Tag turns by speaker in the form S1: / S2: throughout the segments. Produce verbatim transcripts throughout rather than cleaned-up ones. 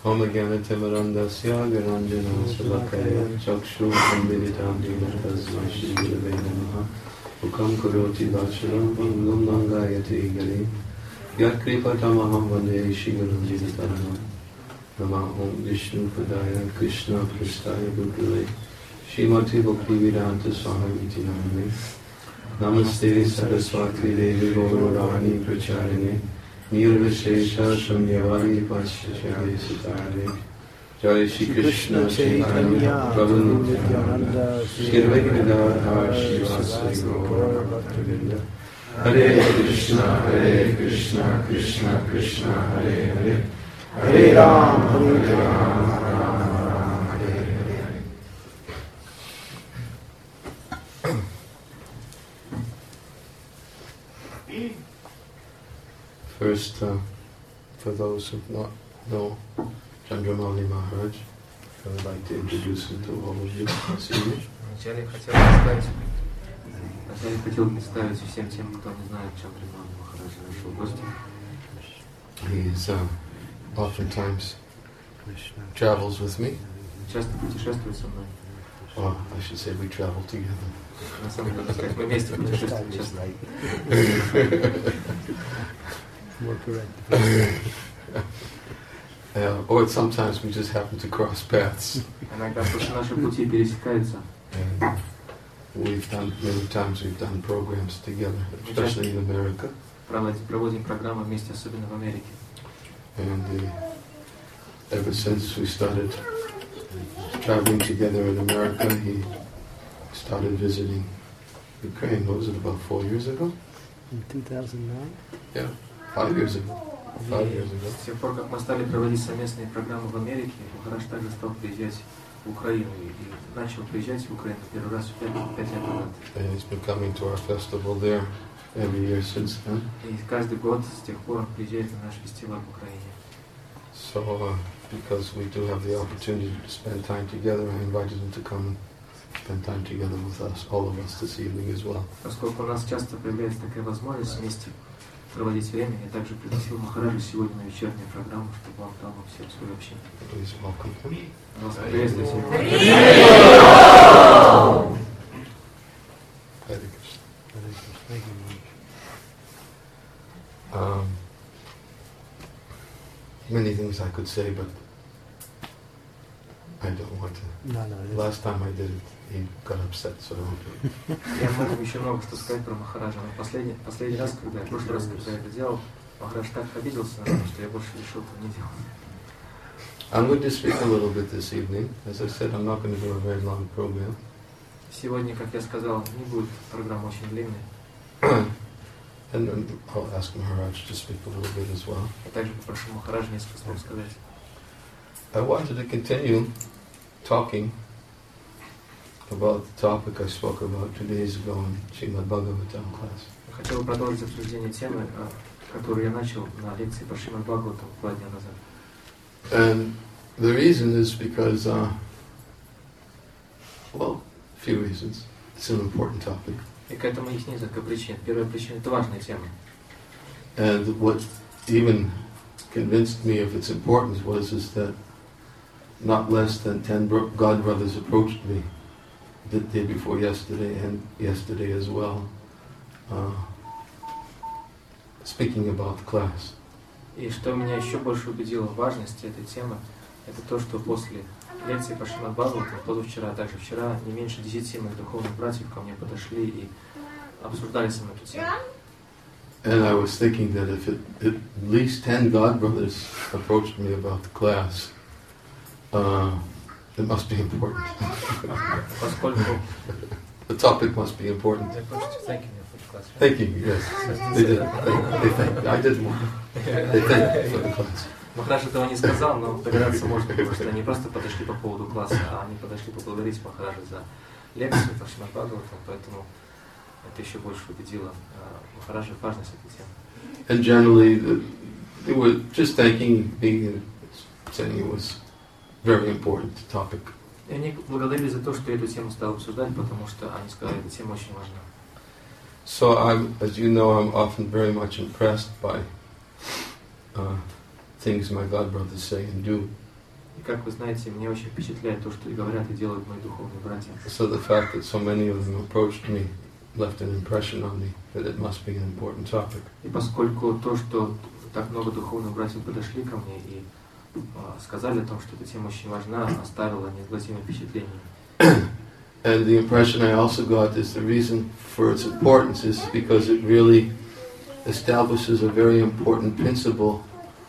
S1: Om Gyana Timarandasya Viranjana Salakaya Chakshu Sambhidhitam Dina Tasmai Shri Gurave Namaha Ukam Karoti Vacharam Pangam Langayati Gali Yat Kripatamaham Vande Shri Gurum Jitaranam Nama Om Vishnu Padaya Krishna Pristaya Bhutale Srimati Bhakti Vedanta Swami Iti Namane Namaste Saraswati Devi Gauravani Pracharine Nirvishesha Shamyavadi Paschashari Sutare Jai Shri Krishna Chaitanya Prabhu Nityananda Shri Advaita Shri Vasari Gaura Bhaktavinda Hare Krishna Hare Krishna Krishna Krishna Hare Hare Hare Ram Hare Ram Ram Ram Hare Hare. First, uh, for those who not know Chandramauli Maharaj, I would like to introduce him to all of you this evening.
S2: Вначале хотел представить, вначале хотел представить всем тем, кто не знает Чандрамаuli Махараджа, нашего гостя.
S1: He is uh, oftentimes travels with me.
S2: Часто путешествует со мной.
S1: Well, I should say we travel together.
S2: На самом деле, сказать, мы вместе путешествуем часто.
S3: More correct.
S1: uh, or sometimes we just happen to cross paths.
S2: Иногда просто наши пути пересекаются.
S1: And we've done many times we've done programs together, especially in America.
S2: Проводим программы вместе, особенно в Америке.
S1: And uh, ever since we started traveling together in America, he started visiting Ukraine. What was it, about four years ago?
S3: In two thousand nine?
S1: Yeah. Five years ago. Five years ago.
S2: С тех пор, как мы стали проводить совместные программы в Америке, Махарадж также стал приезжать в Украину и начал приезжать в Украину первый раз пять, пять лет назад.
S1: And he's been coming to our festival there every year since then.
S2: И каждый год с тех пор он приезжает на наш фестиваль в Украине.
S1: So, uh, because we do have the opportunity to spend time together, I invited him to come and spend time together with us, all of us this evening as well.
S2: Поскольку у нас часто появляется такая возможность вместе проводить время, я также пригласил Махараджа сегодня на вечернюю программу, чтобы он дал нам всем свое общение.
S1: Please welcome him.
S2: Пожалуйста, приветствуйте его.
S1: Hare Krishna. Um, many things I could say, but I don't want to.
S3: No, no.
S1: Last time I did it, he got upset, so I won't do it.
S2: Я могу еще много что сказать про Махараджа, но последний, последний раз, когда, в прошлый раз, когда я это делал, Махарадж так обиделся на меня, что я больше решил этого не делать.
S1: I'm going to speak a little bit this evening. As I said, I'm not going to do a very long program.
S2: Сегодня, как я сказал, не будет программа очень длинная.
S1: And then I'll ask Maharaj to speak a little bit as well.
S2: Я также попрошу Махараджа несколько слов сказать.
S1: I wanted to continue talking about the topic I spoke about two days ago in Srimad Bhagavatam class.
S2: Я хотел продолжить обсуждение темы, которую я начал на лекции по Шримад Бхагаватам два дня назад.
S1: And the reason is because, uh, well, a few reasons. It's an important topic.
S2: И к этому есть несколько причин. Первая причина – это важная тема.
S1: And what even convinced me of its importance was is that not less than ten bro- God brothers approached me the day before yesterday and yesterday as well, uh, speaking about the class.
S2: И что меня еще больше убедило в важности этой темы, это то, что после лекции по Шримад Бхагаватам, позавчера, а также вчера, не меньше десяти моих духовных братьев ко мне подошли и обсуждали со мной эту тему.
S1: And I was thinking that if it, at least ten God brothers approached me about the class, uh, it must be important.
S2: Поскольку...
S1: The topic must be important.
S2: Thank you for the class.
S1: Thank you, yes. They did. They, they thanked me. I did more. They thanked me for the class.
S2: Махарадж этого не сказал, но догадаться можно, потому что они просто подошли по поводу класса, а они подошли поблагодарить Махараджа за лекцию по Шримад Бхагаватам, поэтому это еще больше убедило Махараджа в важность этой темы.
S1: And generally, the, they were just thanking me and saying it was a very important topic.
S2: И они благодарили за то, что я эту тему стал обсуждать, потому что они сказали, эта тема очень важна.
S1: So, I'm, as you know, I'm often very much impressed by uh, things my God brothers say and do.
S2: И как вы знаете, мне очень впечатляет то, что и говорят, и делают мои духовные братья.
S1: So the fact that so many of them approached me left an impression on me that it must be an important topic.
S2: И поскольку то, что так много духовных братьев подошли ко мне и а, сказали о том, что эта тема очень важна, оставила неизгладимое впечатление.
S1: And the impression I also got is the reason for its importance is because it really establishes a very important principle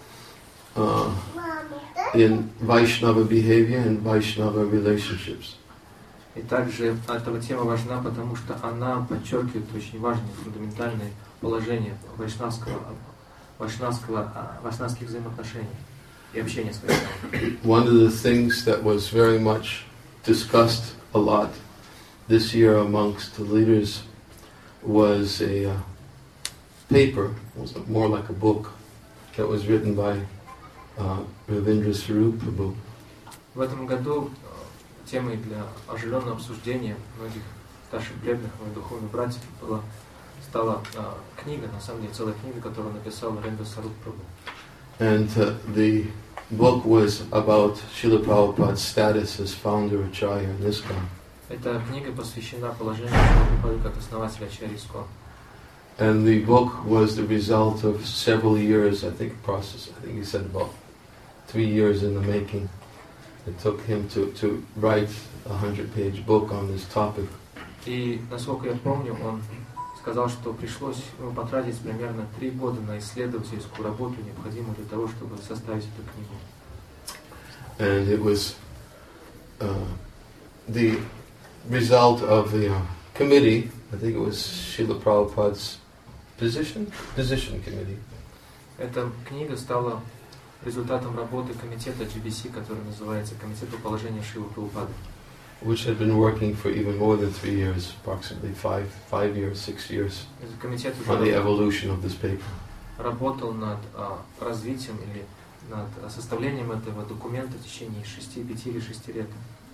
S1: uh, in Vaishnava behavior and Vaishnava relationships.
S2: И также эта тема важна, потому что она подчеркивает очень важные фундаментальные положения вайшнавского, вайшнавского, вайшнавских взаимоотношений и общения с Вайшнавом.
S1: One of the things that was very much discussed a lot this year amongst the leaders was a uh, paper, it was more like a book, that was written by uh, Ravindra Swarup Prabhu.
S2: В этом году темой для оживленного обсуждения многих старших преданных, моих духовных братьев была, стала uh, книга, на самом деле целая книга, которую написал Равиндра Сварупа Прабху.
S1: And uh, the book was about Srila Prabhupada's status as founder of Acharya in ISKCON.
S2: Эта книга посвящена положению Прабхупады как основателя Ачарьи ИСККОН.
S1: And the book was the result of several years, I think, process. I think he said about three years in the making. It took him to, to write a hundred-page book on this topic.
S2: И, насколько я помню, он сказал, что пришлось ему потратить примерно три года на исследовательскую работу, необходимую для того, чтобы составить эту книгу.
S1: And it was uh, the result of the uh, committee, I think it was Srila Prabhupada's position, position committee.
S2: Эта книга стала результатом работы комитета джи би си, который называется Комитет по положению Шрилы Прабхупады,
S1: which had been working for even more than three years, approximately five, five years, six years,
S2: комитет
S1: on the evolution of this paper.
S2: Работал над а, развитием или над составлением этого документа в течение шести, пяти или шести лет.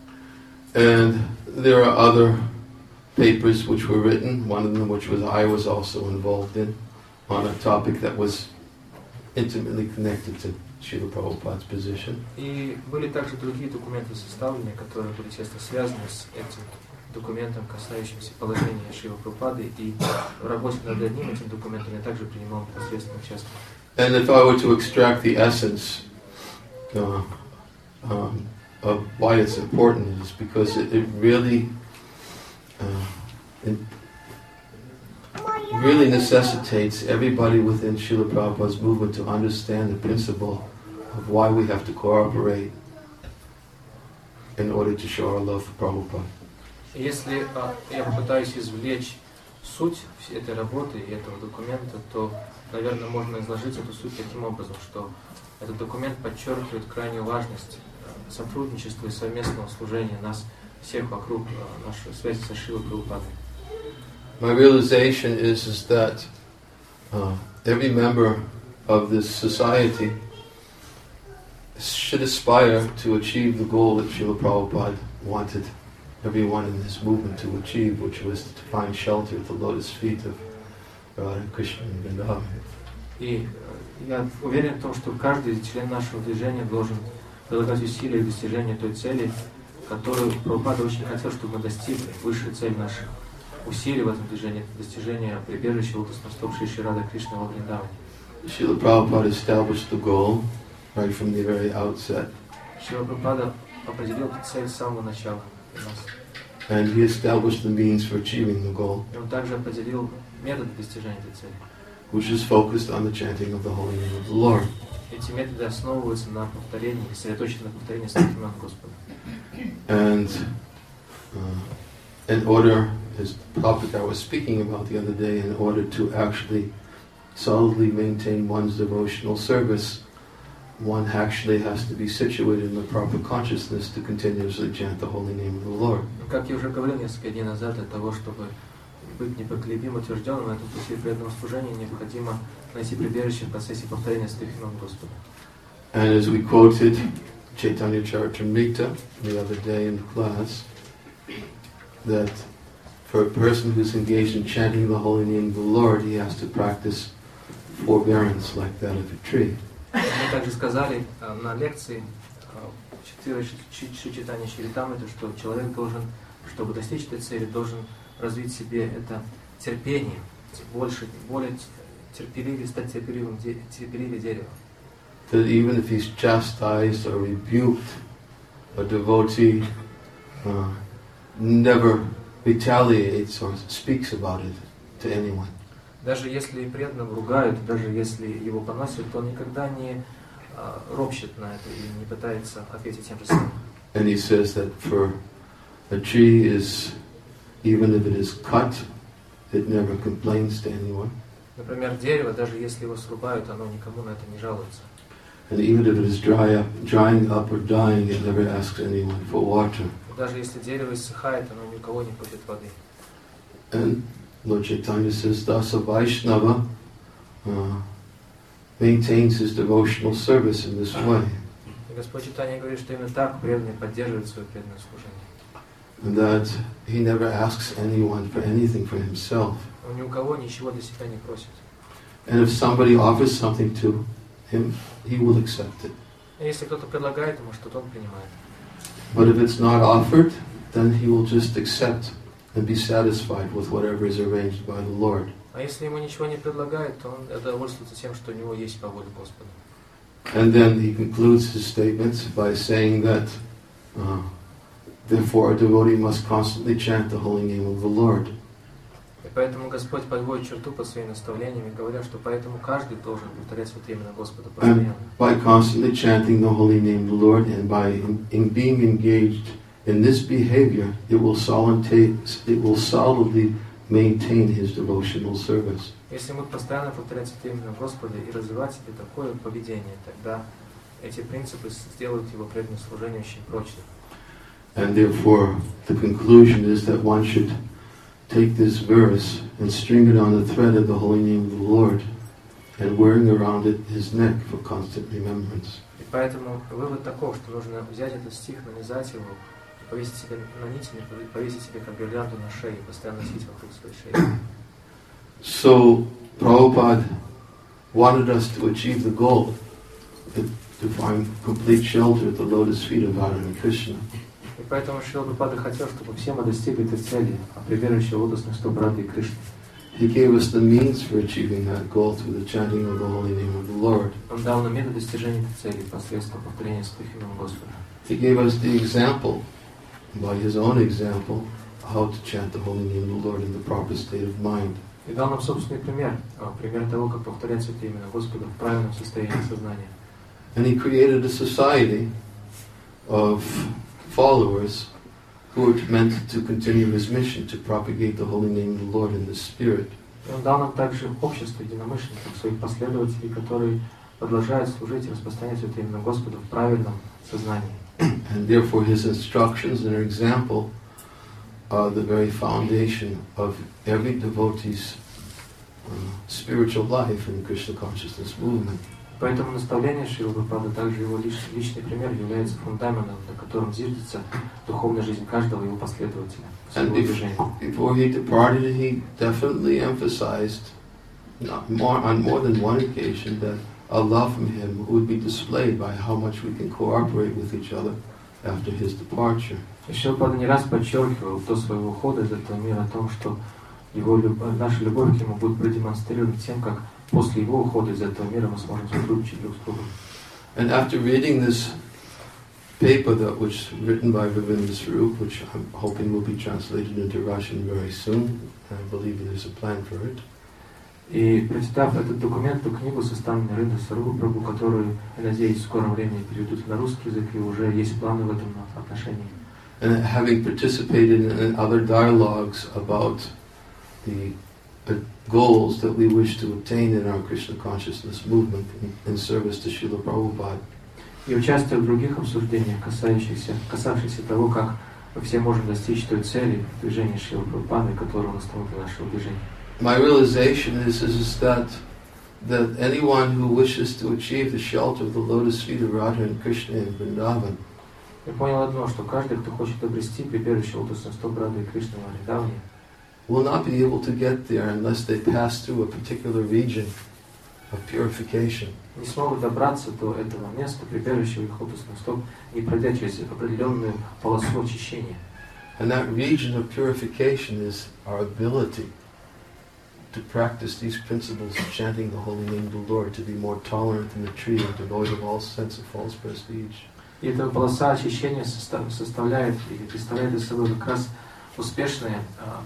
S1: And there are other papers which were written, one of them which was I was also involved in, on a topic that was intimately connected to Srila Prabhupada's position.
S2: И были также другие документы составлены, которые были тесно связаны с этим документом, касающимся положения Шрилы Прабхупады, и в работе над одним этим документом я также принимал непосредственное участие.
S1: And if I were to extract the essence uh, um, of why it's important, is because it, it really uh, it really necessitates everybody within Srila Prabhupada's movement to understand the principle of why we have to cooperate in order to show our love for Prabhupada.
S2: Если а, я попытаюсь извлечь суть этой работы и этого документа, то, наверное, можно изложить эту суть таким образом, что этот документ подчеркивает крайнюю важность сотрудничества и совместного служения нас всех вокруг нашей связи со Шрилой Прабхупадой.
S1: My realization is, is that uh, every member of this society should aspire to achieve the goal that Srila Prabhupada wanted everyone in this movement to achieve, which was to find shelter at the lotus feet of Radha Krishna and Vrindavan.
S2: И я уверен в том, что каждый член нашего движения должен прилагать усилия к достижению той цели, которую Прабхупада очень хотел, чтобы мы достигли. Высшая цель наших усилий в этом движении — это достижение прибежища лотосных стоп Шри Рады Кришны во Вриндаване.
S1: Srila Prabhupada established the goal right from the very outset.
S2: Шрила Прабхупада определил эту цель с самого начала для нас.
S1: And he established the means for achieving the goal,
S2: И он также определил методы достижения этой цели.
S1: which is focused on the chanting of the holy name of the Lord.
S2: Эти методы основываются на повторении, сосредоточены на повторении святых имен Господа.
S1: And uh, in order, as the topic I was speaking about the other day, in order to actually solidly maintain one's devotional service, one actually has to be situated in the proper consciousness to continuously chant the holy name of the Lord.
S2: Как я уже говорил несколько дней назад, для того, чтобы быть непоколебимо утвержденным на этом пути преданного служения, необходимо найти прибежище в процессе повторения святых имен Господа.
S1: And as we quoted Chaitanya Charitamrita the other day in class, that for a person who's engaged in chanting the holy name of the Lord, he has to practice forbearance like that of a tree.
S2: Мы также сказали на лекции четыре Шри Чаритамрите, что человек должен, чтобы достичь этой цели, должен развить в себе это терпение, больше, более терпеливее, стать терпеливым, терпеливее дерева.
S1: That even if he's chastised or rebuked, a devotee uh, never retaliates or speaks about it to anyone.
S2: Даже если преданно ругают, даже если его поносят, то он никогда не uh, ропщет на это и не пытается ответить тем же самым.
S1: And he says that for a tree is, even if it is cut, it never complains to anyone.
S2: Например, дерево, даже если его срубают, оно никому на это не жалуется.
S1: And even if it is dry up, drying up or dying, it never asks anyone for water.
S2: Даже если дерево иссыхает, оно ни у кого не просит воды.
S1: And Lord Chaitanya says, thus a Vaishnava uh, maintains his devotional service in this way.
S2: И Господь Чайтанья говорит, что именно так преданный поддерживает свое преданное служение.
S1: And that he never asks anyone for anything for himself.
S2: Он ни у кого ничего для себя не просит.
S1: And if somebody offers something to him, he will accept it.
S2: И если кто-то предлагает ему что-то, он принимает.
S1: But if it's not offered, then he will just accept and be satisfied with whatever is arranged by the Lord.
S2: А если ему ничего не предлагают, то он довольствуется тем, что у него есть по воле Господа.
S1: And then he concludes his statements by saying that uh, therefore a devotee must constantly chant the holy name of the Lord.
S2: И поэтому Господь подводит черту под своими наставлениями, говоря, что поэтому каждый должен повторять вот именно Господа постоянно.
S1: And by constantly chanting the holy name of the Lord and by in, in being engaged in this behavior, it will solidly, it will solidly maintain his devotional service.
S2: Если мы постоянно повторять это именно Господа и развивать себе такое поведение, тогда эти принципы сделают его преданное служение очень прочным.
S1: And therefore, the conclusion is that one should take this verse and string it on the thread of the holy name of the Lord and wearing around it his neck for constant remembrance.
S2: И поэтому вывод таков, что нужно взять этот стих, нанизать его, повесить себе на нити, повесить себе как гирлянду на шею, постоянно носить вокруг своей шеи.
S1: So, Prabhupada wanted us to achieve the goal, to find complete shelter at the lotus feet of Radha and Krishna.
S2: И поэтому Шрила Прабхупада хотел, чтобы все мы достигли этой цели, а прибежище лотосных стоп Рады и Кришны.
S1: He gave us the means for achieving that goal through the chanting of the holy name of the Lord.
S2: Он дал нам метод достижения этой цели посредством повторения святых имен Господа.
S1: He gave us the example, by his own example, how to chant the holy name of the Lord in the proper state of mind.
S2: И дал нам собственный пример, пример того, как повторять святые имена Господа в правильном состоянии сознания.
S1: And he created a society of followers who were meant to continue his mission to propagate the holy name of the Lord in the spirit.
S2: И он дал нам также общество единомышленников, своих последователей, которые продолжают служить и распространять это именно Господу в правильном сознании.
S1: And therefore his instructions and example are the very foundation of every devotee's uh, spiritual life in the Krishna consciousness movement.
S2: Поэтому наставление Шрилы Прабхупады, также его личный пример, является фундаментом, на котором зиждется духовная жизнь каждого его последователя.
S1: And before, before he departed, he definitely emphasized not more, on more than one occasion that our love from him would be displayed by how much we can cooperate with each other after his departure.
S2: И Шрила Прабхупада не раз подчеркивал до своего ухода из этого мира о том, что его, наша любовь к нему будет продемонстрирована тем, как после его ухода из этого мира мы сможем сотрудничать друг с другом.
S1: And after reading this paper that was written by Ravindra Swarup, which I'm hoping will be translated into Russian very soon, I believe there's a plan for it.
S2: И прочитав этот документ, эту книгу, составленную Равиндра Сварупа Прабху, которую, я надеюсь, в скором времени переведут на русский язык, и уже есть планы в этом отношении.
S1: And having participated in other dialogues about the the goals that we wish to obtain in our Krishna consciousness movement in, in service to Srila Prabhupada.
S2: И участвуя в других обсуждениях, касающихся, касавшихся того, как мы все можем достичь той цели движения Шрилы Прабхупады, которую он основал для нашего движения.
S1: My realization is, is, is that that anyone who wishes to achieve the shelter of the lotus feet of Radha and Krishna in Vrindavan,
S2: Я понял одно, что каждый, кто хочет обрести прибежище лотосных стоп Рады и Кришны в Вриндаване,
S1: will not be able to get there unless they pass through a particular region of purification.
S2: Не смогут добраться до этого места, прибежища их лотосных стоп, не пройдя через определенную полосу очищения.
S1: And that region of purification is our ability to practice these principles of chanting the holy name of the Lord, to be more tolerant and mature and devoid of all sense of false prestige.
S2: И эта полоса очищения составляет или представляет из собой как раз успешное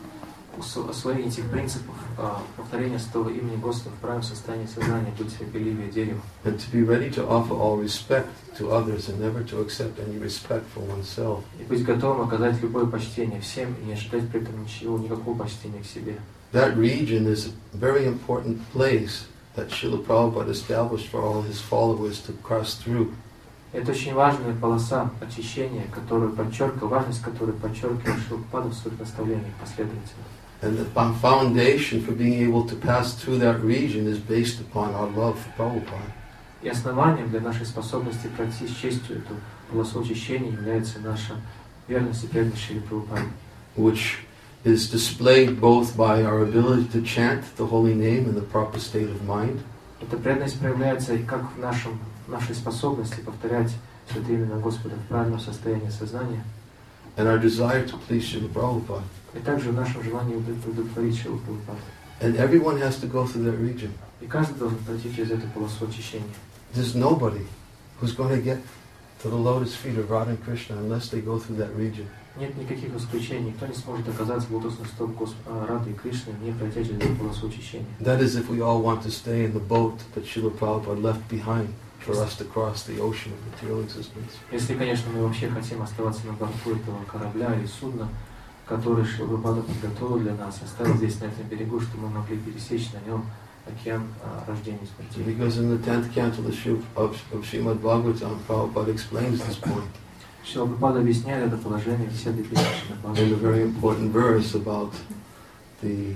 S2: освоение этих принципов, повторение святого имени Господа в правильном состоянии сознания, быть терпеливее дерева.
S1: And to be ready to offer all respect to others and never to accept any respect for oneself.
S2: И быть готовым оказать любое почтение всем и не ожидать при этом ничего, никакого почтения к себе.
S1: That region is a very important place that Srila Prabhupada established for all his followers to cross through.
S2: Это очень важная полоса очищения, которую подчеркивал, важность которой подчеркивал Шрила Прабхупада в своих наставлениях последовательно.
S1: And the foundation for being able to pass through that region is based upon our love for Prabhupada.
S2: И основанием для нашей способности пройти с честью эту полосу очищения является наша верность и преданность Шриле Прабхупаде,
S1: which is displayed both by our ability to chant the holy name in the proper state of mind.
S2: Эта преданность проявляется и как в нашем, нашей способности повторять святое имя Господа в правильном состоянии сознания,
S1: and our desire to please Srila Prabhupada.
S2: И также в нашем желании удовлетворить Шрилу Прабхупаду.
S1: And everyone has to go through that region.
S2: И каждый должен пройти через эту полосу очищения.
S1: There's nobody who's going to get to the lotus feet of Radha and Krishna unless they go through that region.
S2: Нет никаких исключений. Никто не сможет оказаться в лотосных стоп Рады и Кришны, не пройдя через эту полосу очищения.
S1: That is if we all want to stay in the boat that Srila Prabhupada left behind for us to cross the ocean of material existence.
S2: Если, конечно, мы вообще хотим оставаться на борту этого корабля или судна, который Шрила Прабхупада подготовил для нас, оставил здесь, на этом берегу, чтобы мы могли пересечь на нем океан рождения и смерти.
S1: Because in the tenth canto of, of Srimad Bhagavatam, Prabhupada explains this point.
S2: Шрила Прабхупада объясняет это положение в десятой песне Шримад Бхагаватам.
S1: In a very important verse about the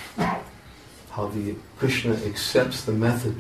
S1: how the Krishna accepts the method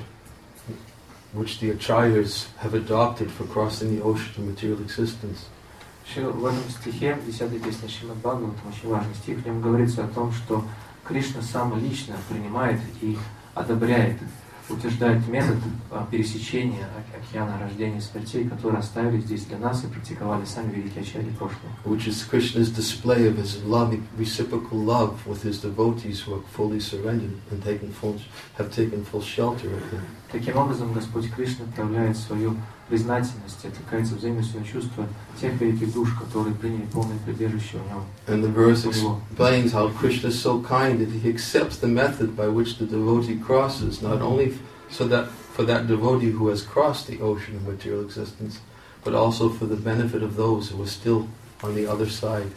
S1: which the acharyas have adopted for crossing the ocean of material existence.
S2: В этом стихе, в десятой песне Шримад Бхагаватам, очень важный стих, в нем говорится о том, что Кришна сам лично принимает и одобряет, утверждает метод пересечения океана рождения и смертей, который оставили здесь для нас и практиковали сами великие ачарьи прошлого.
S1: Which is Krishna's display of his love, reciprocal love with his devotees who are fully surrendered and taken full, have taken full shelter of him.
S2: Таким образом, Господь Кришна проявляет свою признательность, отвлекается взаимное чувство тех великих душ, которые приняли полное прибежище в нем.
S1: And the verse explains how Krishna is so kind that he accepts the method by which the devotee crosses, not only so that for that devotee who has crossed the ocean of material existence, but also for the benefit of those who are still on the other side.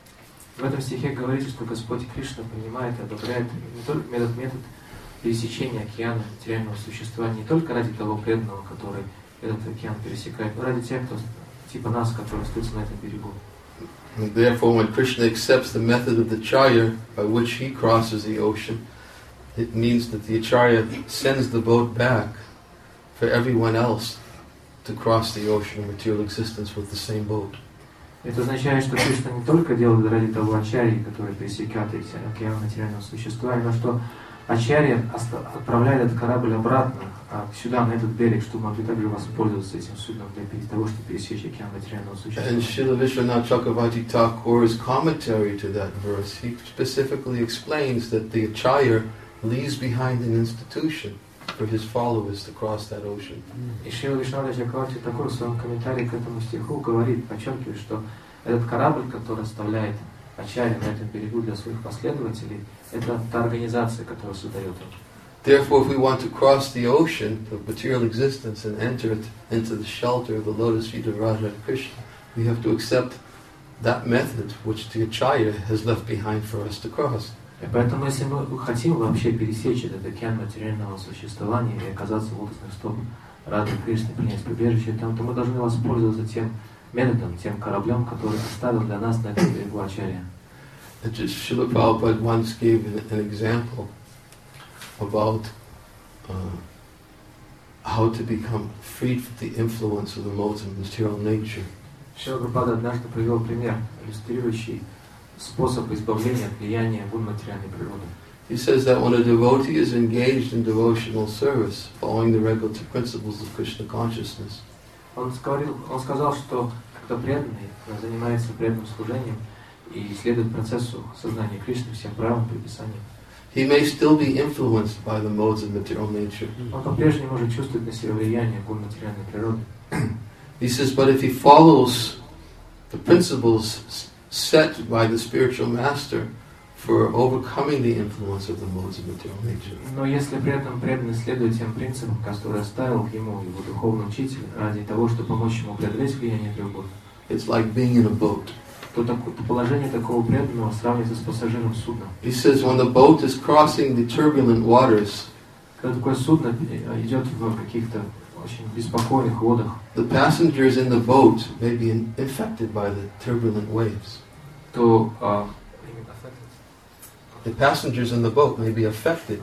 S2: В этом стихе говорится, что Господь Кришна принимает и одобряет этот метод пересечения океана материального существования не только ради того преданного, который этот океан пересекает, но ради тех, кто типа нас, которые остаются на этом берегу.
S1: And therefore, when Krishna accepts the method of the Acharya by which he crosses the ocean, it means that the Acharya sends the boat back for everyone else to cross the ocean of material existence with the same boat.
S2: Это означает, что Кришна не только делает ради того ачарьи, который пересекает эти океан материального существования, но что ачарья отправляет этот корабль обратно сюда, на этот берег, чтобы могли также воспользоваться этим судном для того, чтобы пересечь океан материального существования.
S1: And Srila Vishwanath Chakravarti Thakur's commentary to that verse, he specifically explains that the Acharya leaves behind an institution for his followers to cross that ocean.
S2: И Шрила Вишванатха Чакраварти Такур в своем комментарии к этому стиху говорит, подчеркивает, что этот корабль, который оставляет ачарья на этом берегу для своих последователей, это та организация, которая создает он.
S1: Therefore, if we want to cross the ocean of material existence and enter it into the shelter of the lotus feet of Radha and Krishna, we have to accept that method which the Acharya has left behind for us to cross.
S2: И поэтому, если мы хотим вообще пересечь этот океан материального существования и оказаться в лотосных стопах Рады и Кришны, принять прибежище там, то мы должны воспользоваться тем методом, тем кораблем, который оставил для нас на этом берегу ачарья.
S1: Srila Prabhupada once gave an, an example about uh, how to become freed from the influence of the modes of material nature.
S2: Шрила Прабхупада однажды привел пример, иллюстрирующий способ избавления от влияния гун материальной природы.
S1: He says that when a devotee is engaged in devotional service, following the regulative principles of Krishna consciousness,
S2: Он сказал, он сказал, что когда преданный занимается преданным служением и следует процессу сознания Кришны, всем правилам, предписаниям,
S1: he may still be influenced by the modes of material nature.
S2: он по-прежнему может чувствовать на себе влияние гун материальной природы.
S1: He says, but if he follows the principles set by the spiritual master for overcoming the influence of the modes of material nature,
S2: Но если при этом преданный следует тем принципам, которые оставил ему его духовный учитель, ради того, чтобы помочь ему преодолеть влияние трех гун,
S1: it's like being in a boat.
S2: то, так, то положение такого преданного сравнится с пассажиром судна.
S1: He says, when the boat is crossing the turbulent waters,
S2: Когда такое судно идет в каких-то очень беспокойных водах,
S1: the passengers in the boat may be in- infected by the turbulent waves.
S2: то а,
S1: The passengers in the boat may be affected,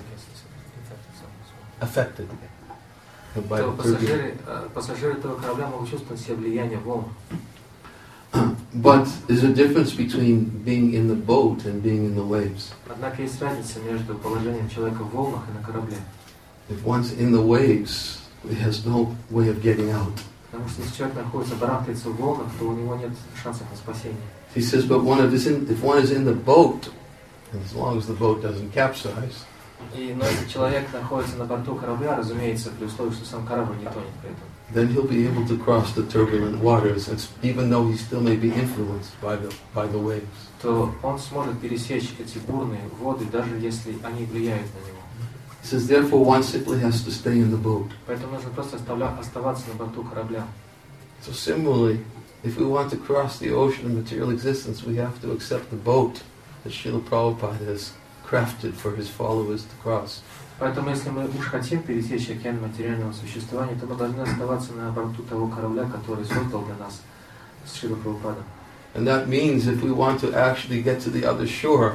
S1: affected by
S2: то
S1: the turbulent.
S2: пассажиры, а, пассажиры этого корабля могут чувствовать себе влияние волн.
S1: But there's a difference between being in the boat and being in the waves.
S2: Однако есть разница между положением человека в волнах и на корабле.
S1: If one's in the waves, he has no way of getting out.
S2: Потому что если человек находится, барахтается в волнах, то у него нет шансов на спасение.
S1: He says, but one of is in, if one is in the boat, as long as the boat doesn't capsize,
S2: И, но если человек находится на борту корабля, разумеется, при условии, что сам корабль не тонет при этом,
S1: then he'll be able to cross the turbulent waters, and s- even though he still may be influenced by the by the waves.
S2: то он сможет пересечь эти бурные воды, даже если они влияют на него.
S1: He says, therefore, one simply has to stay in the boat.
S2: Поэтому нужно просто оставля- оставаться на борту корабля.
S1: So similarly, if we want to cross the ocean of material existence, we have to accept the boat that Srila Prabhupada has crafted for his followers to cross.
S2: Поэтому, если мы уж хотим пересечь океан материального существования, то мы должны оставаться на борту того корабля, который создал для нас Шрила Прабхупада.
S1: And that means if we want to actually get to the other shore,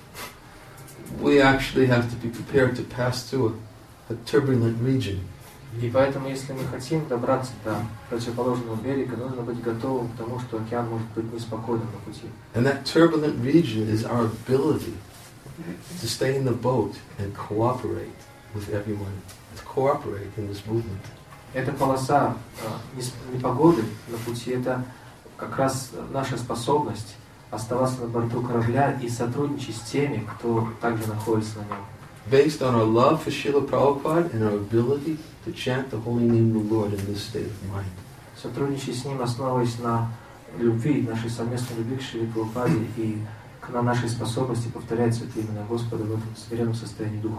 S1: we actually have to be prepared to pass through a, a turbulent region.
S2: И поэтому, если мы хотим добраться до противоположного берега, нужно быть готовым к тому, что океан может быть неспокойным на пути.
S1: And that turbulent region is our ability to stay in the boat and cooperate with everyone, to cooperate in this movement.
S2: Эта полоса э, нес- непогоды на пути, это как раз наша способность оставаться на борту корабля и сотрудничать с теми, кто также находится на нем.
S1: Based on our love for Srila Prabhupada and our ability to chant the holy name of the Lord in this state of mind.
S2: Сотрудничать с ним, основываясь на любви, нашей совместной любви к Шриле Прабхупаде и на нашей способности повторять святые имена Господа в этом смиренном состоянии духа.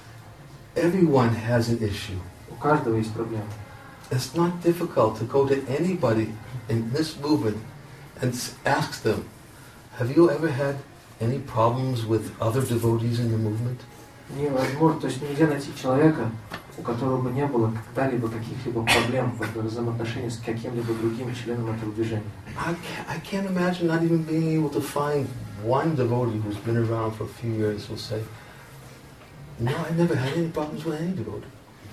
S1: Everyone has an issue.
S2: У каждого есть проблемы.
S1: It's not difficult to go to anybody in this movement and s- ask them, have you ever had any problems with other devotees in the movement?
S2: Невозможно, то есть нельзя найти человека, у которого бы не было когда-либо каких-либо проблем в взаимоотношениях с каким-либо другим членом этого движения.
S1: I can't, I can't imagine not even being able to find one devotee who's been around for a few years who'll say, no, I never had any problems with any devotee.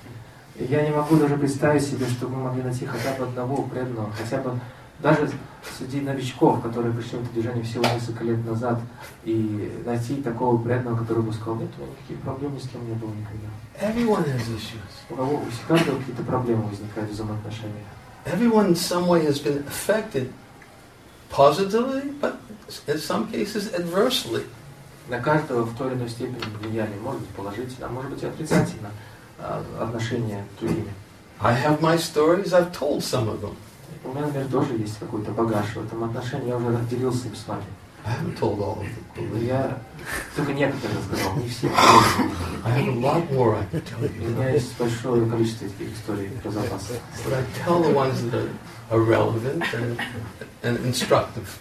S2: И я не могу даже представить себе, что мы могли найти хотя бы одного преданного, хотя бы даже среди новичков, которые пришли в это движение всего несколько лет назад, и найти такого преданного, который бы сказал, нет, у меня никаких проблем ни с кем не было никогда.
S1: Everyone has issues.
S2: У кого у каждого какие-то проблемы возникают в взаимоотношениях.
S1: Everyone in some way has been affected positively, but in some cases adversely.
S2: На каждого в той или иной степени влияние может быть положительно, а может быть и отрицательно а, отношения к другими.
S1: I have my stories, I've told some of them.
S2: У меня, например, тоже есть какой-то багаж в этом отношении, я уже делился им с вами.
S1: I haven't told all of them.
S2: Но
S1: believe me.
S2: я только некоторые рассказал, не все.
S1: I have a lot more I can tell
S2: У
S1: you.
S2: меня есть большое количество таких историй про запас.
S1: But I tell the ones that are, are relevant and, and instructive.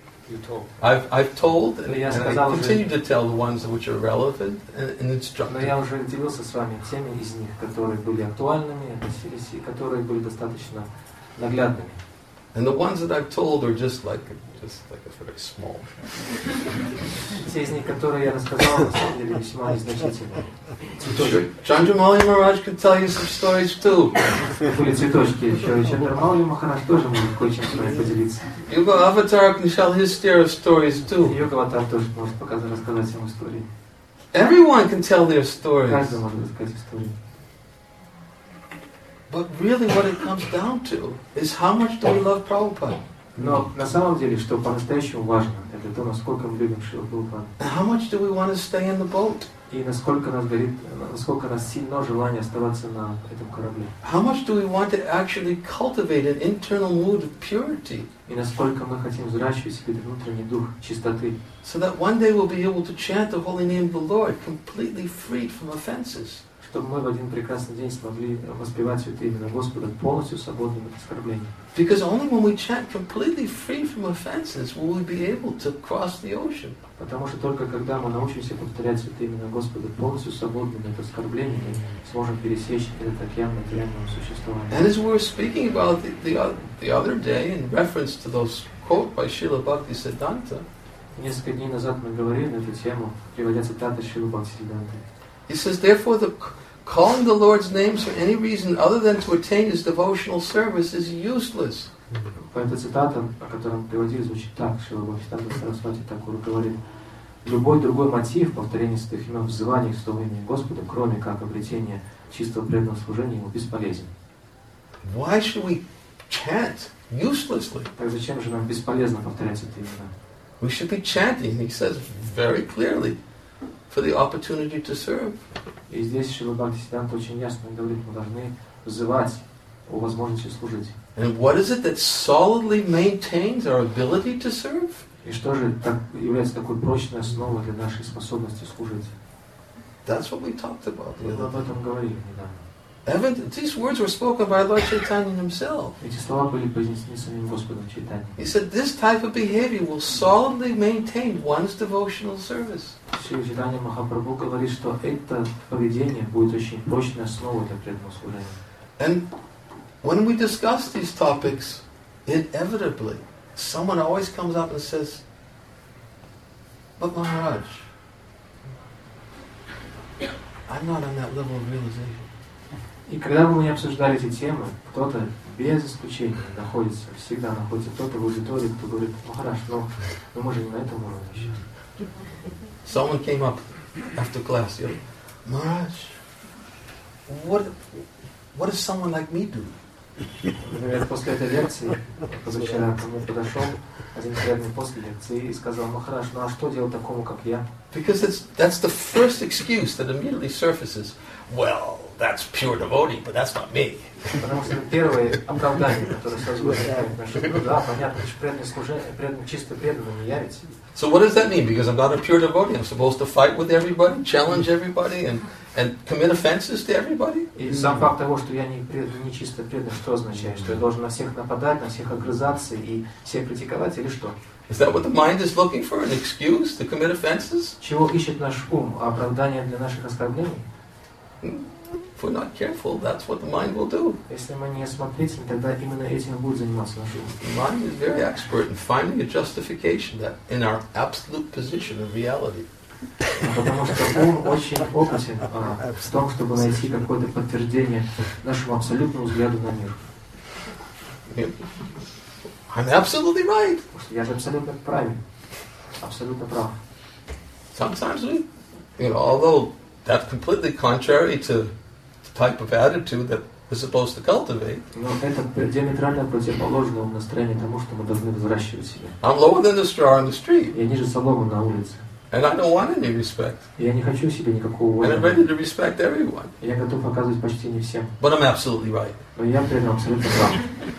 S1: I've, I've told and,
S2: Я
S1: and I
S2: сказал уже-
S1: continue to tell the ones which are relevant and, and
S2: Но
S1: instructive.
S2: я уже делился с вами теми из них, которые были актуальными, относились и которые были достаточно наглядными.
S1: And the ones that I've told are just like just like a very small.
S2: Те из них, которые я рассказал, на самом деле весьма незначительные. Цветочки.
S1: Chandramali Maharaj could tell you some stories too.
S2: Были цветочки еще. И Чандрамаули Махарадж тоже может кое-чем с вами поделиться.
S1: Yuga Avatar can tell his share of stories
S2: И
S1: too.
S2: Йога Аватар тоже может показать, рассказать вам истории.
S1: Everyone can tell their stories.
S2: Каждый может рассказать историю.
S1: But really what it comes down to is how much do we love Prabhupada?
S2: Но на самом деле, что по-настоящему важно, это то, насколько мы любим Шрилу Прабхупаду.
S1: And how much do we want to stay in the boat?
S2: И насколько нас горит, насколько нас сильно желание оставаться на этом корабле.
S1: How much do we want to actually cultivate an internal mood of purity?
S2: И насколько мы хотим взращивать себе этот внутренний дух чистоты.
S1: So that one day we'll be able to chant the holy name of the Lord completely freed from offenses.
S2: Чтобы мы в один прекрасный день смогли воспевать святые имена Господа полностью свободным от оскорблений.
S1: Because only when we chant completely free from offenses will we be able to cross the ocean.
S2: Потому что только когда мы научимся повторять святые имена Господа полностью свободными от оскорблений, мы сможем пересечь этот океан материального существования.
S1: And as we were speaking about the, the, the other day in reference to those quote by Srila Bhaktisiddhanta,
S2: Несколько дней назад мы говорили на эту тему, приводя цитаты Шрилы Бхактисиддханты.
S1: he says, therefore the calling the Lord's names for any reason other than to attain his devotional service is useless.
S2: По этой цитате, о которой мы приводили, звучит так. Шрила Бхактисиддханта Сарасвати Такур говорит: любой другой мотив повторения святых имен, взывания к святому имени Господа, кроме как обретения чистого преданного служения, ему бесполезен.
S1: Why should we chant uselessly?
S2: Так зачем же нам бесполезно повторять святые имена?
S1: We should be chanting, he says very clearly, for the opportunity to serve.
S2: И здесь Шрила Бхактисиддханта очень ясно говорит, мы должны взывать о возможности служить.
S1: And what is it that solidly maintains our ability to serve?
S2: И что же так является такой прочной основой для нашей способности служить?
S1: That's what we talked about.
S2: Мы об этом говорили недавно.
S1: Evan, these words were spoken by Lord Chaitanya himself.
S2: Эти слова были произнесены самим Господом Чайтаньей.
S1: He said this type of behavior will solidly maintain one's devotional service.
S2: Шри Чайтанья Махапрабху говорит, что это поведение будет очень прочной основой для преданного служения.
S1: And when we discuss these topics, inevitably, someone always comes up and says, but Maharaj, I'm not on that level of realization.
S2: И когда бы мы не обсуждали эти темы, кто-то без исключения находится, всегда находится кто-то в аудитории, кто говорит: Махараш, но, но мы же не на этом уровне еще.
S1: Someone came up after class, you know, Maharaj, what, what does someone like me do?
S2: Например, после этой лекции, позавчера ко мне подошел один преданный после лекции и сказал: Махараш, ну а что делать такому, как я?
S1: Because it's, that's the first excuse that immediately surfaces. Well, that's pure devotee, but that's not me.
S2: Потому что это первое оправдание, которое сразу возникает. Ну да, понятно, что преданное служение, преданное, чисто преданное не я ведь.
S1: So what does that mean? Because I'm not a pure devotee, I'm supposed to fight with everybody, challenge everybody, and, and commit offenses to everybody?
S2: И сам факт того, что я не, пред, не чисто предан, что означает? Что я должен на всех нападать, на всех огрызаться и всех критиковать, или что?
S1: Is that what the mind is looking for, an excuse to commit offenses?
S2: Чего ищет наш ум? Оправдание для наших оскорблений?
S1: If we're not careful, that's what the mind will do.
S2: Если мы не осмотрительны, тогда именно этим будет заниматься наш ум.
S1: The mind is very expert in finding a justification that in our absolute position of reality.
S2: Потому что ум очень опытен а, в том, чтобы найти какое-то подтверждение нашему абсолютному взгляду на мир.
S1: I'm absolutely right.
S2: Потому что я же абсолютно правильный, абсолютно прав.
S1: Sometimes we, you know, although that's completely contrary to the type of attitude that we're supposed to cultivate.
S2: Но это диаметрально противоположное настроение тому, что мы должны взращивать себе.
S1: I'm lower than the straw on the street.
S2: Я ниже соломы на улице.
S1: And I don't want any respect.
S2: И я не хочу себе никакого
S1: And I'm
S2: уважения.
S1: ready to respect everyone.
S2: Я готов оказывать почтение всем.
S1: But I'm absolutely right.
S2: Но я при этом абсолютно прав.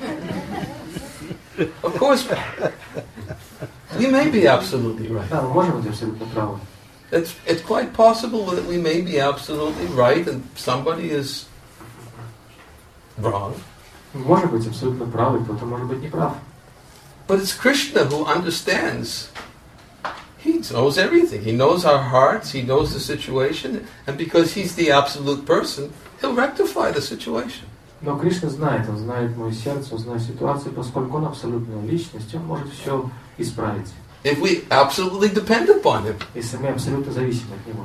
S1: Of course, we may be absolutely right.
S2: Да, мы можем быть абсолютно правы.
S1: It's, it's quite possible that we may be absolutely right and somebody is wrong.
S2: Мы можем быть абсолютно правы, кто-то может быть неправ.
S1: But it's Krishna who understands. He knows everything. He knows our hearts. He knows the situation. And because he's the absolute person, he'll rectify the situation.
S2: Но Кришна знает, он знает мое сердце, он знает ситуацию, поскольку он абсолютная личность, он может все исправить.
S1: If we absolutely depend upon him.
S2: Если мы абсолютно зависим от него.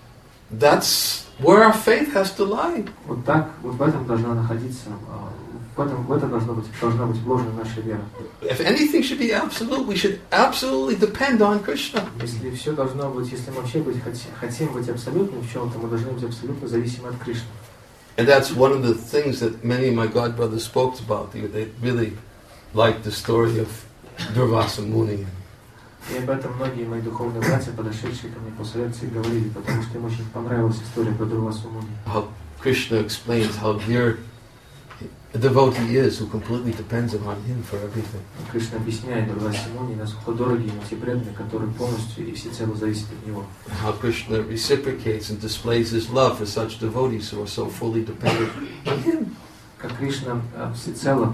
S1: That's where our faith has to lie.
S2: Вот так, вот в этом должна находиться В этом, в это должна быть, должна быть вложена наша вера.
S1: If anything should be absolute, we should absolutely depend on Krishna.
S2: Если все должно быть, если мы вообще быть, хотим быть абсолютным в чем-то, мы должны быть абсолютно зависимы от Кришны.
S1: And that's one of the things that many of my god brothers spoke about. They, they really liked the story of Durvasa Muni.
S2: И об этом многие мои духовные братья, подошедшие ко мне после лекции, говорили, потому что им очень понравилась история про Дурвасу Муни.
S1: How Krishna explains how dear a devotee is who completely depends upon him for everything.
S2: Кришна объясняет Дурвасе Муни, насколько дороги ему те преданные, которые полностью и всецело зависят от него.
S1: How Krishna reciprocates and displays his love for such devotees who are so fully dependent on him.
S2: Как Кришна всецело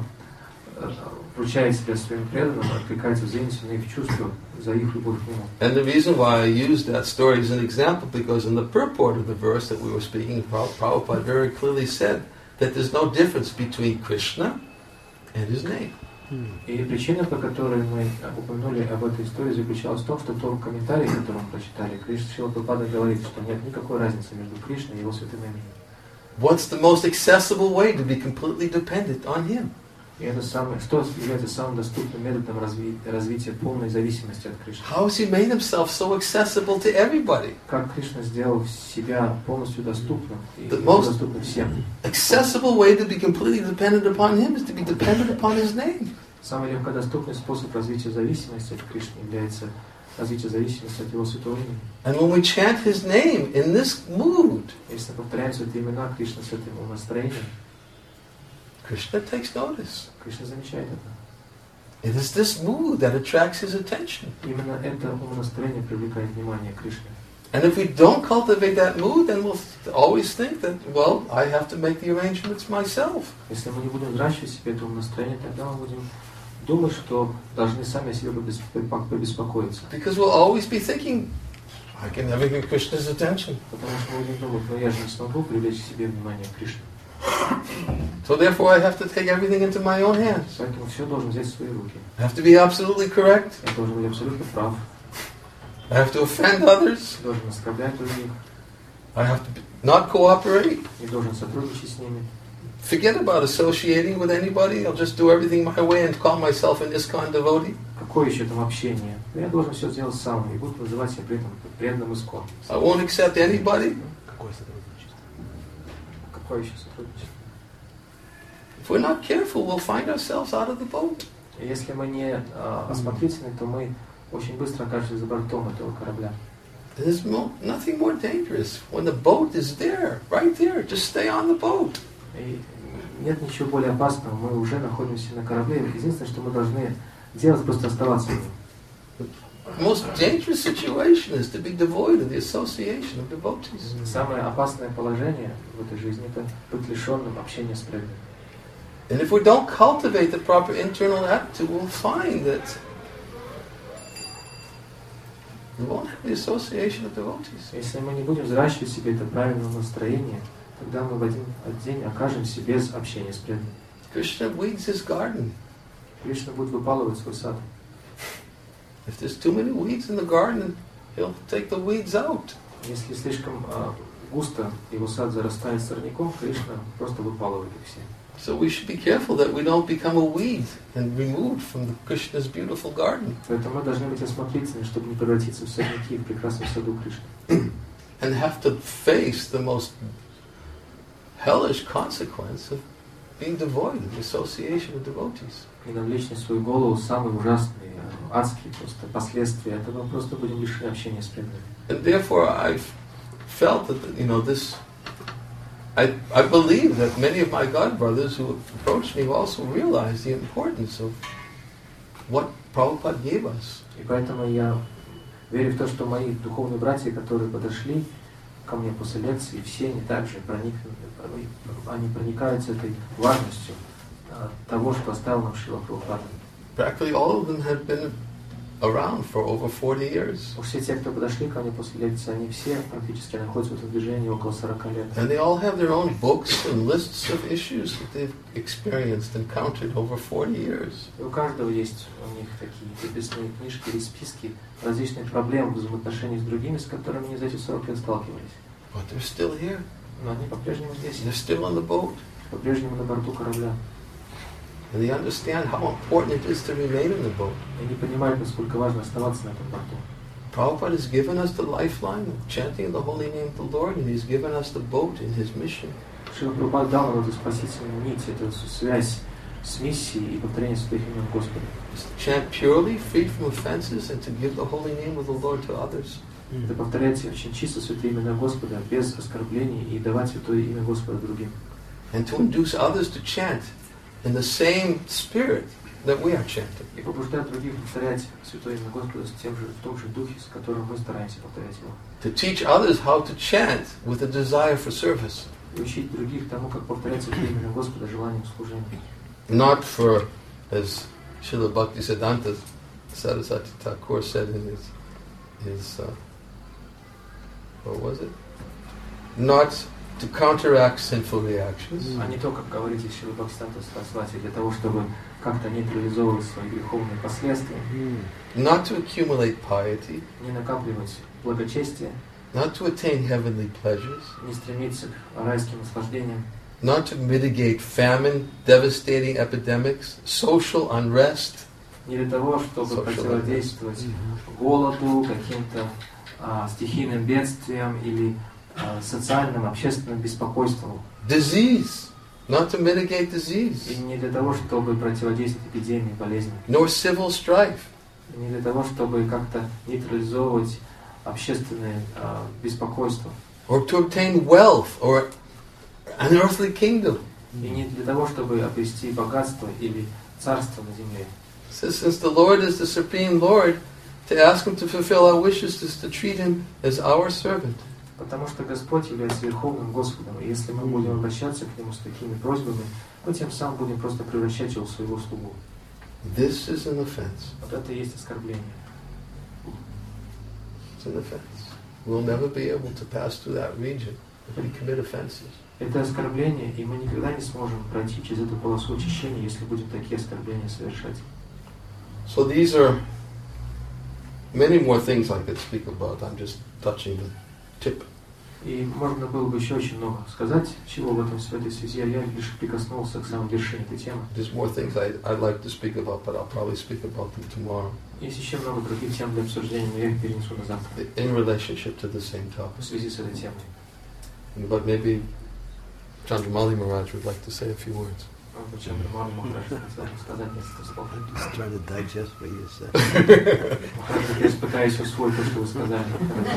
S2: вручает себя своим преданным, откликается взаимностью на их чувства за их любовь к нему.
S1: And the reason why I used that story as an example, because in the purport of the verse that we were speaking about, Prabhupada very clearly said that there's no difference between Krishna and his name.
S2: И причина, по которой мы упомянули об этой истории, заключалась в том, что в том комментарии, который мы прочитали, Кришна Шрила Прабхупада говорит, что нет никакой разницы между Кришной и его святым именем.
S1: What's the most accessible way to be completely dependent on him?
S2: И это самое, что является самым доступным методом разви, развития полной зависимости от Кришны.
S1: How has he made himself so accessible to everybody?
S2: Как Кришна сделал себя полностью доступным и
S1: The most
S2: доступным всем.
S1: accessible way to be completely dependent upon him is to be dependent upon his name.
S2: Самый легкодоступный способ развития зависимости от Кришны является развитие зависимости от его святого имени.
S1: And when we chant his name in this mood,
S2: Если повторяем святые имена Кришны с этим настроением,
S1: Krishna takes notice.
S2: Кришна замечает это.
S1: It is this mood that attracts his attention.
S2: Именно это умонастроение привлекает внимание Кришны.
S1: And if we don't cultivate that mood, then we'll always think that, well, I have to make the arrangements myself.
S2: Если мы не будем взращивать в себе это умонастроение, тогда мы будем думать, что должны сами о себе побеспокоиться.
S1: Because we'll always be thinking, I can never get Krishna's attention.
S2: Потому что мы будем думать, но я же не смогу привлечь к себе внимание Кришны.
S1: So therefore I have to take everything into my own hands.
S2: Поэтому все должен взять в свои руки.
S1: I have to be absolutely correct.
S2: Я должен быть абсолютно прав.
S1: I have to offend others.
S2: Я должен оскорблять других.
S1: I have to be, not cooperate.
S2: Не должен сотрудничать с ними.
S1: Forget about associating with anybody. I'll just do everything my way and call myself an ISKCON devotee.
S2: Какое еще там общение? Я должен все сделать сам и буду называть себя преданным, преданным ISKCON.
S1: I won't accept anybody.
S3: Какое сотрудничество?
S2: Какое еще сотрудничество?
S1: If we're not careful, we'll find ourselves out of the boat.
S2: Если мы не а, осмотрительны, то мы очень быстро окажемся за бортом этого корабля.
S1: There's mo- nothing more dangerous. When the boat is there, right there, just stay on the boat.
S2: И нет ничего более опасного. Мы уже находимся на корабле. Единственное, что мы должны делать, просто оставаться в нем.
S1: The most dangerous situation is to be devoid of the association of devotees.
S2: Самое опасное положение в этой жизни – это быть лишенным общения с преданными.
S1: And if we don't cultivate the proper internal attitude, we'll find that we won't have the association of devotees.
S2: Если мы не будем взращивать в себе это правильное настроение, тогда мы в один день окажемся без общения с преданными.
S1: Krishna weeds his garden.
S2: Кришна будет выпалывать свой сад.
S1: If there's too many weeds in the garden, he'll take the weeds out.
S2: Если слишком а, густо его сад зарастает сорняком, Кришна просто выпалывает их все.
S1: So we should be careful that we don't become a weed and removed from the Krishna's beautiful garden.
S2: Поэтому мы должны быть осмотрительны, чтобы не превратиться в сорняки в прекрасном саду Кришны.
S1: And have to face the most hellish consequence of being devoid of the association of devotees.
S2: И навлечь на свою голову самые ужасные, адские просто последствия этого, мы просто будем лишены общения с преданными.
S1: And therefore I've felt that, you know, this, I, I believe that many of my god brothers who approached me also realized the importance of what Prabhupada gave us.
S2: И поэтому я верю в то, что мои духовные братья, которые подошли ко мне после лекции, все они также проникнуты, они проникаются этой важностью того, что оставил нам Шрила Прабхупада.
S1: Practically all of them have been around for over forty years.
S2: Все те, кто подошли ко мне после лекции, они все практически находятся в этом движении около сорока лет.
S1: And they all have their own books and lists of issues that they've experienced and encountered over forty years.
S2: И у каждого есть у них такие записные книжки или списки различных проблем в взаимоотношениях с другими, с которыми они за эти сорок лет сталкивались.
S1: But they're still here.
S2: Но они по-прежнему здесь,
S1: They're still on the boat.
S2: по-прежнему на борту корабля.
S1: And they understand how important it is to remain in the boat.
S2: И они понимают, насколько важно оставаться на этом борту.
S1: Prabhupada has given us the lifeline of chanting the holy name of the Lord, and he's given us the boat in his mission.
S2: Шрила Прабхупада дал нам эту спасительную нить, эту связь с миссией и повторение святых имен Господа.
S1: To chant purely, free from offenses, and to give the holy name of the Lord to others.
S2: Это повторять очень чисто святые имена Господа, без оскорблений, и давать святое имя Господа другим.
S1: And to induce others to chant in the same spirit that we are chanting.
S2: И побуждать других повторять святое имя Господа с тем же, в том же духе, с которым мы стараемся повторять его.
S1: To teach others how to chant with a desire for service.
S2: И учить других тому, как повторять святое имя Господа желанием служения.
S1: Not for, as Srila Bhaktisiddhanta Saraswati Thakur said in his, his uh, what was it? Not to counteract sinful reactions.
S2: А не то, как говорит Шрила Бхактисиданта Сарасвати, для того, чтобы как-то нейтрализовывать свои греховные последствия.
S1: Not to accumulate piety.
S2: Не накапливать благочестие.
S1: Not to attain heavenly pleasures.
S2: Не стремиться к райским наслаждениям.
S1: Not to mitigate famine, devastating epidemics, social unrest.
S2: Не для того, чтобы противодействовать голоду, каким-то а, стихийным бедствиям или а, социальным, общественным беспокойством.
S1: Disease. Not to mitigate disease.
S2: И не для того, чтобы противодействовать эпидемии, болезням.
S1: Nor civil strife.
S2: И не для того, чтобы как-то нейтрализовывать общественные а, беспокойства.
S1: Or to obtain wealth or an earthly kingdom.
S2: И не для того, чтобы обрести богатство или царство на земле.
S1: So since the Lord is the Supreme Lord, to ask Him to fulfill our wishes is to treat Him as our servant.
S2: Потому что Господь является Верховным Господом, и если мы будем обращаться к Нему с такими просьбами, мы тем самым будем просто превращать Его в своего слугу.
S1: This is an offense.
S2: Вот это и есть оскорбление.
S1: It's an offense. We'll never be able to pass through that region if we commit offenses.
S2: Это оскорбление, и мы никогда не сможем пройти через эту полосу очищения, если будем такие оскорбления совершать.
S1: So these are many more things I could speak about. I'm just touching the tip.
S2: И можно было бы еще очень много сказать, чего в этом в этой связи. Я лишь прикоснулся к самой вершине этой темы.
S1: There's more things I, I'd like to speak about, but I'll probably speak about them tomorrow.
S2: Есть еще много других тем для обсуждения, но я их перенесу на завтра.
S1: In relationship to the same
S2: В
S1: topic.
S2: связи с этой темой.
S1: But maybe Chandramali Maharaj would like to say a few words.
S2: Чандрамали Махарадж хотел сказать несколько слов.
S3: I'm just trying to digest what you said.
S2: Махарадж, я пытаюсь усвоить то, что вы сказали.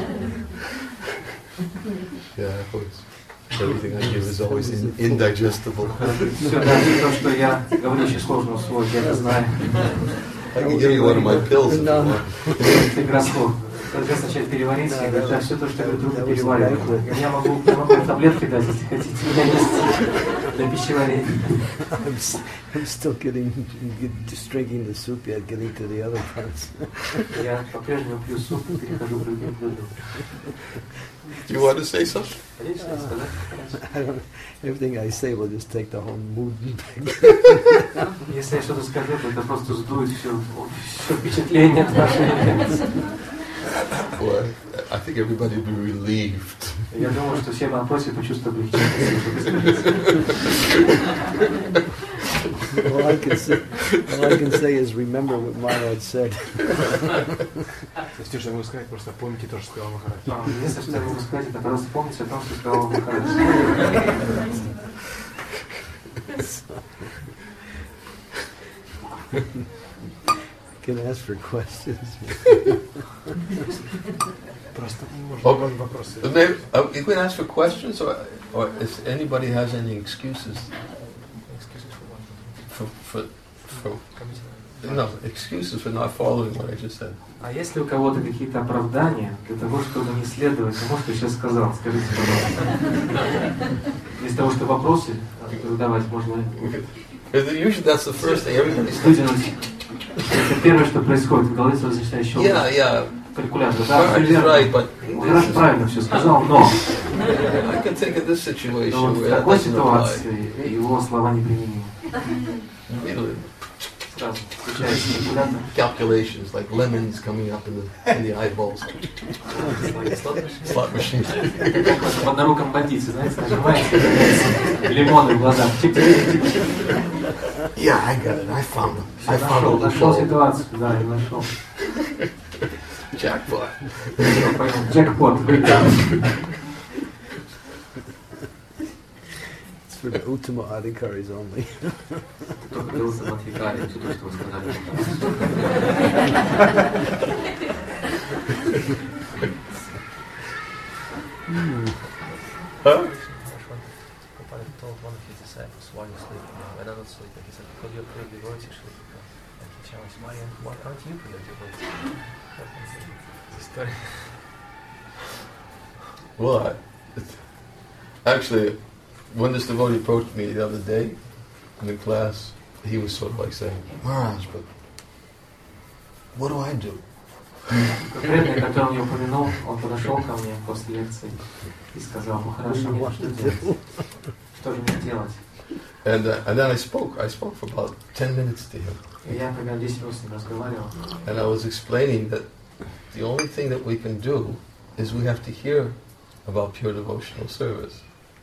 S1: Yeah, of course. Everything I give is always in, indigestible.
S2: Все, даже то, что я говорю, очень сложно усвоить, я это знаю.
S1: I can give you one of my pills if you want.
S2: Ты грослов. Сейчас начать переварить, и тогда все то, что я трудно перевариваю. Я могу, я могу таблетки дать, если хотите, меня есть для пищеварения.
S3: I'm, s- I'm still getting, get, just drinking the soup yet, getting to the other parts.
S2: Я по-прежнему пью суп и перехожу к другим блюдам.
S1: Do you want to say something?
S2: Хотите что-то сказать?
S3: I don't, everything I say will just take the whole mood back.
S2: Если я что-то скажу, то это просто сдует все, все впечатление от нашей.
S1: Well, I think everybody will be relieved.
S2: Я думаю, что все на опросе почувствуют облегчение.
S3: All I can say, all I can say is remember what Maharaj said.
S4: Все, что я могу сказать, просто помните то, что сказал Махарадж.
S2: Если что я могу сказать, это просто помните о том, что сказал Махарадж.
S3: Can ask for questions.
S4: Просто
S1: Oh,
S4: можно вопросы.
S1: maybe, uh, you can ask for questions, or, or if anybody has any excuses for, for, for no excuses for not following what I just said.
S2: А если у кого-то какие-то оправдания для того, чтобы не следовать тому, что я сейчас сказал, скажите, пожалуйста. Из того, что вопросы задавать можно.
S1: Usually that's the first thing. Everybody
S2: Студент. Это первое, что происходит в голове, сразу начинает щелкать.
S1: Yeah, yeah.
S2: Калькулятор. Да,
S1: Maharaj
S2: все
S1: is right,
S2: верно.
S1: but
S2: Махарадж правильно все сказал, но
S1: I can think of this situation
S2: но вот в
S1: where that
S2: такой
S1: doesn't apply.
S2: ситуации его слова неприменимы.
S1: Really.
S2: Сразу. включается калькулятор.
S1: Calculations like lemons coming up in the in the eyeballs. Slot machine.
S2: Как вот в одноруком бандите, знаете, нажимаете, лимоны в глазах.
S1: Yeah, I got it. I found them. I found
S2: Нашел,
S1: them.
S2: нашел ситуацию, да, и нашел.
S1: Jackpot.
S2: Джекпот, выиграл.
S3: It's for the Uttama Adhikaris only.
S2: Только для Уттама Адхикари, все то, что вы сказали.
S1: Huh?
S2: Told one of his disciples while you're sleeping, no, another sleeping, he said, because you're clearly devoted, and he challenged, why, why aren't you clearly devoted? This story.
S1: Well, I, it- actually, when this devotee approached me the other day in the class, he was sort of like saying, Maharaj, but what do I do?
S2: Преданный, который мне упомянул, он подошел ко мне после лекции и сказал, ну хорошо, мне что делать? Что же мне делать?
S1: And, uh, and then I spoke. I spoke for about ten minutes to him.
S2: И я примерно десять минут с ним разговаривал.
S1: And I was explaining that the only thing that we can do is we have to hear about pure devotional service.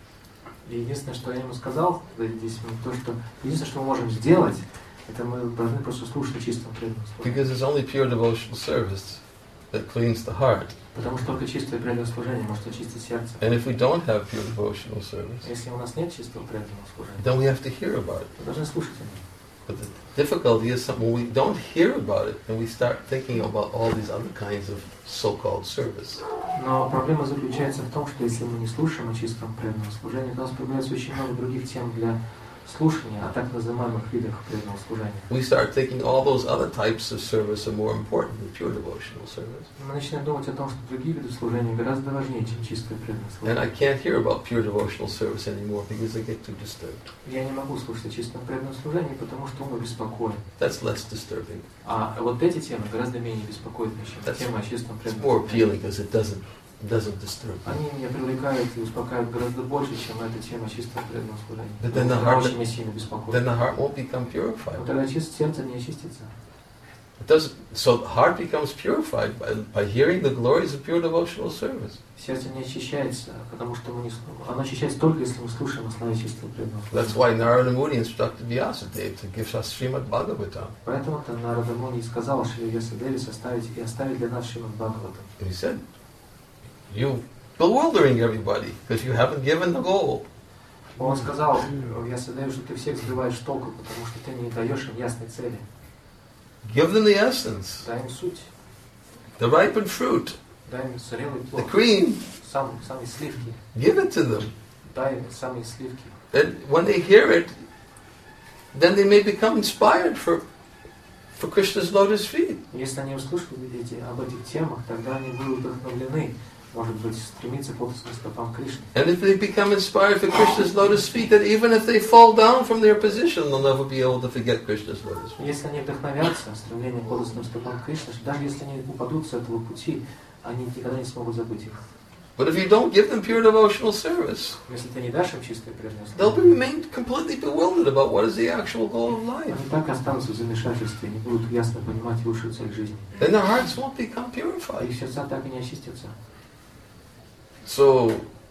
S2: И единственное, что я ему сказал за эти десять минут, то, что единственное, что мы можем сделать, это мы должны просто слушать чистым преданным служением.
S1: Because it's only pure devotional service that cleans the heart.
S2: Потому что только чистое преданное служение может очистить сердце.
S1: And if we don't have pure devotional service,
S2: Если у нас нет чистого преданного служения,
S1: then we have to hear about it.
S2: мы должны слушать о нем.
S1: But the difficulty is that when we don't hear about it, and we start thinking about all these other kinds of so-called service.
S2: Но проблема заключается в том, что если мы не слушаем о чистом преданном служении, то у нас появляется очень много других тем для слушания о так называемых видах преданного служения.
S1: We start thinking all those other types of service are more important than pure devotional service.
S2: Мы начинаем думать о том, что другие виды служения гораздо важнее, чем чистое преданное
S1: And I
S2: служение.
S1: can't hear about pure devotional service anymore because I get too disturbed.
S2: Я не могу слушать о чистом преданном служении, потому что ум обеспокоен.
S1: That's less disturbing.
S2: А вот эти темы гораздо менее беспокоятся, чем
S1: That's-
S2: тема о чистом
S1: It's
S2: преданном
S1: more
S2: служении.
S1: appealing because it doesn't doesn't disturb me.
S2: Они меня привлекают и успокаивают гораздо больше, чем эта тема о чистом преданном служении.
S1: But then the
S2: Она
S1: heart-
S2: очень меня сильно
S1: Then
S2: беспокоит.
S1: the heart won't become
S2: Но
S1: purified.
S2: тогда чисто сердце не очистится.
S1: It doesn't. So the heart becomes purified by by hearing the glories of pure devotional service.
S2: Сердце не очищается, потому что мы не слушаем. Оно очищается только, если мы слушаем о славе чистого преданного
S1: That's
S2: служения.
S1: why Narada Muni instructed Vyasadeva to give us Srimad Bhagavatam.
S2: Поэтому-то Нарада Муни сказал Шри Вьясадеве составить и оставить для нас Шримад Бхагаватам.
S1: And he said, "You bewildering everybody because you haven't given the goal."
S2: Он сказал Вьясадеве, что ты всех сбиваешь с толку, потому что ты не даешь им ясной цели.
S1: Give them the essence,
S2: Дай им суть,
S1: the ripened fruit,
S2: дай им зрелый
S1: the
S2: плод,
S1: cream.
S2: сам, самые сливки,
S1: Give it to them.
S2: дай им самые сливки.
S1: And when they hear it, then they may become inspired for for Krishna's lotus feet.
S2: Если они услышат эти, об этих темах, тогда они будут вдохновлены, может быть, стремиться к лотосным стопам Кришны.
S1: And if they become inspired for Krishna's lotus feet, that even if they fall down from their position, they'll never be able to forget Krishna's lotus feet.
S2: Если они вдохновятся стремлением к лотосным стопам Кришны, даже если они упадут с этого пути, они никогда не смогут забыть их.
S1: But if you don't give them pure devotional service,
S2: Если ты не дашь им чистое преданное
S1: they'll
S2: служение,
S1: remain completely bewildered about what is the actual goal of life.
S2: они так и останутся в замешательстве, не будут ясно понимать высшую цель жизни.
S1: Then their hearts won't become
S2: А
S1: purified.
S2: их сердца так и не очистятся.
S1: So,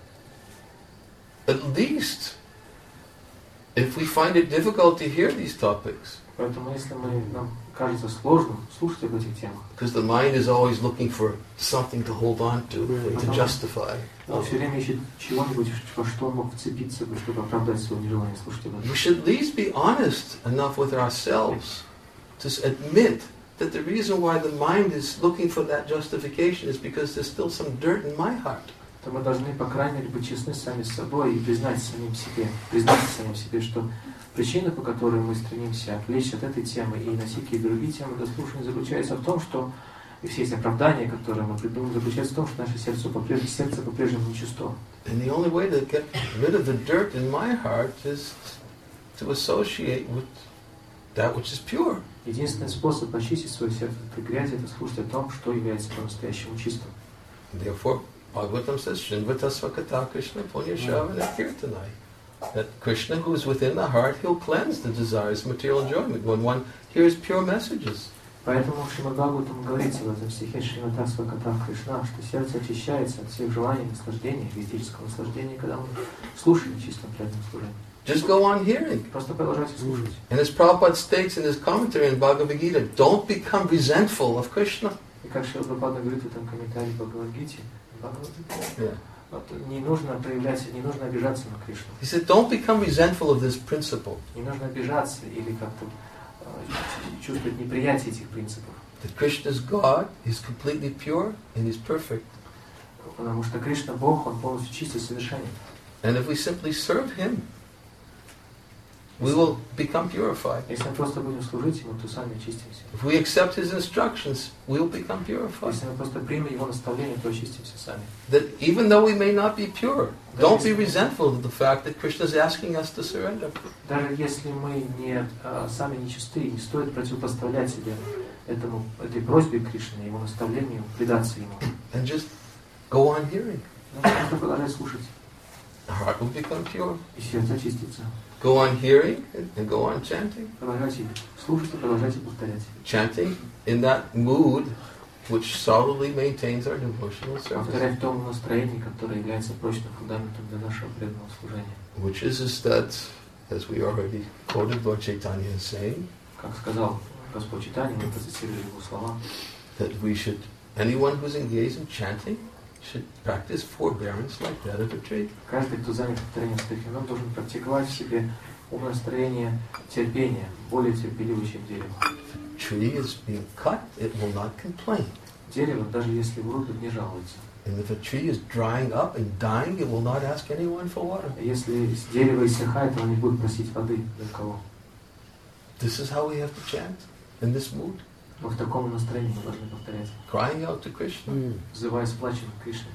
S1: at least, if we find it difficult to hear these topics,
S2: Поэтому если мы, нам кажется сложным слушать об этих темах,
S1: because the mind is always looking for something to hold on to, to justify,
S2: он все время ищет чего-нибудь, во что он мог вцепиться, чтобы оправдать свое нежелание слушать об этом.
S1: we should at least be honest enough with ourselves to s- admit that the reason why the mind is looking for that justification is because there's still some dirt in my heart.
S2: То мы должны, по крайней мере, быть честны сами с собой и признать самим себе, признать самим себе, что причина, по которой мы стремимся отвлечься от этой темы и на всякие другие темы для слушания, заключается в том, что и все эти оправдания, которые мы придумываем, заключаются в том, что наше сердце по-прежнему, сердце по-прежнему нечисто.
S1: And the only way to get rid of the dirt in my heart is to associate with that which is pure.
S2: Единственный способ очистить свое сердце от грязи – это слушать о том, что является по-настоящему чистым.
S1: Therefore, Bhagavatam says, Shinvata Svakata Krishna Punyashavana Kirtanai. that Krishna, who is within the heart, he'll cleanse the desires of material enjoyment when one hears pure messages.
S2: Поэтому в Шримад Бхагаватам говорится в этом стихе Шримата Сваката Кришна, что сердце очищается от всех желаний, наслаждений, эгоистического наслаждения, когда мы слушаем чисто преданное служение.
S1: Just go on hearing.
S2: Просто продолжайте слушать.
S1: And as Prabhupada states in his commentary in Bhagavad Gita, don't become resentful of Krishna.
S2: И как Шрила Прабхупада говорит в этом комментарии Бхагавад-гите,
S1: Yeah.
S2: вот, не нужно проявлять, не нужно обижаться на Кришну.
S1: He said, don't become resentful of this principle.
S2: Не нужно обижаться или как-то чувствовать неприятие этих принципов.
S1: That Krishna is God, He's completely pure, and He's perfect.
S2: Потому что Кришна Бог, Он полностью чистый, совершенен.
S1: And if we simply serve Him, we will become purified.
S2: Если мы просто будем служить Ему, то сами очистимся.
S1: If we accept His instructions, we will become purified.
S2: Если мы просто примем Его наставление, то очистимся сами.
S1: That even though we may not be pure, don't be resentful of the fact that Krishna is asking us to surrender.
S2: Даже если мы не, а, сами не чисты, не стоит противопоставлять себе этому, этой просьбе Кришны, Его наставлению, предаться Ему.
S1: And just go on hearing.
S2: Нужно продолжать слушать.
S1: The heart will become pure.
S2: И сердце очистится.
S1: Go on hearing and go on chanting.
S2: Продолжайте слушать и продолжайте повторять.
S1: Chanting in that mood which solidly maintains our devotional service.
S2: Повторять в том настроении, которое является прочным фундаментом для нашего преданного служения.
S1: Which is, is that, as we already quoted Lord Chaitanya is saying,
S2: Как сказал Господь Чайтанья, мы процитировали его слова,
S1: that we should, anyone who's engaged in chanting, should practice forbearance like that of a tree.
S2: каждый, кто занят повторением святых имен, должен практиковать в себе умонастроение терпения, более терпеливое, чем дерево.
S1: If a tree is being cut, it will not complain.
S2: Дерево, даже если его рубят, не жалуется.
S1: And if a tree is drying up and dying, it will not ask anyone for water.
S2: Если дерево иссыхает, оно не будет просить воды для кого.
S1: This is how we have to chant, in this mood,
S2: Но в таком настроении мы должны повторять,
S1: crying out to Krishna.
S3: Mm.
S2: взывая с плачем к Кришне.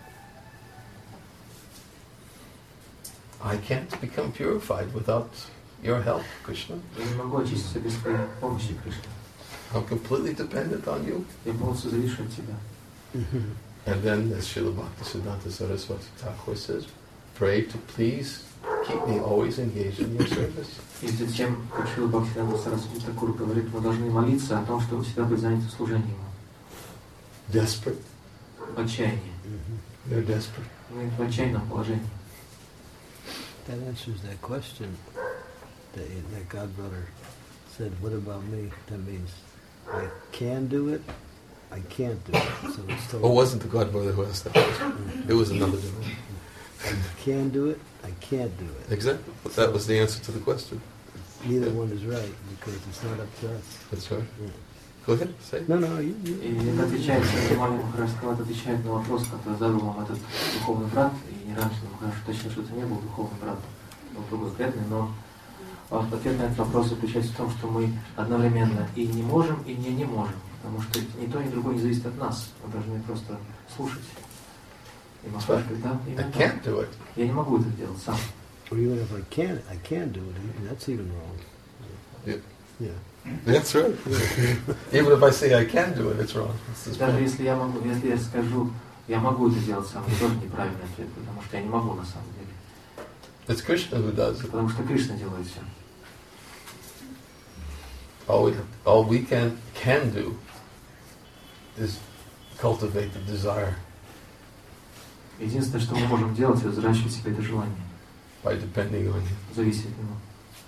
S1: I can't become purified without your help, Krishna.
S2: Я не могу очиститься без твоей помощи, Кришна.
S1: I'm completely dependent on you.
S2: Я полностью завишу от тебя.
S1: And then, as Srila Bhaktisiddhanta Saraswati Thakur says, pray to please keep me always engaged in your service.
S2: И затем, как Шрила Бхактисиddханта Сарасвати Тхакур говорит, мы должны молиться о том, чтобы всегда быть заняты служением Ему.
S1: Desperate.
S2: В отчаянии.
S1: They're desperate.
S2: Мы в отчаянном положении.
S3: That answers that question that, that Godbrother said, what about me? That means I can do it, I can't do it. So it's
S1: Oh, it wasn't the Godmother who asked that question. It was another devotee.
S3: I can do it, I can't do it.
S1: Exactly. That was the answer to the question.
S3: Neither one is right because it's not up to us.
S1: That's right.
S3: Yeah.
S1: Go ahead, say.
S3: No, no, you, you,
S2: И это отвечает, Махарадж Махарадж отвечает на вопрос, который задал вам этот духовный брат, и не раньше Махарадж уточнил, что это не был духовный брат, был другой преданный, но ответ на этот вопрос заключается в том, что мы одновременно и не можем, и не не можем, потому что ни то, ни другое не зависит от нас, мы должны просто слушать. И Махарадж говорит, да,
S1: I
S2: именно
S1: can't
S2: так.
S1: do it.
S2: Я не могу это сделать сам.
S3: or even if I can, I can do it, even that's even wrong.
S1: Yeah.
S3: Yeah.
S1: That's right. Even if I say I can do it, it's wrong. It's this
S2: Даже
S1: point.
S2: если я могу, если я скажу, я могу это сделать сам, это тоже неправильный ответ, потому что я не могу на самом деле.
S1: It's Krishna who does it.
S2: Потому что Кришна делает все.
S1: All we, all we can can do is cultivate the desire
S2: Единственное, что мы можем делать, это взращивать в себе это желание,
S1: by depending on Him.
S2: зависеть от него.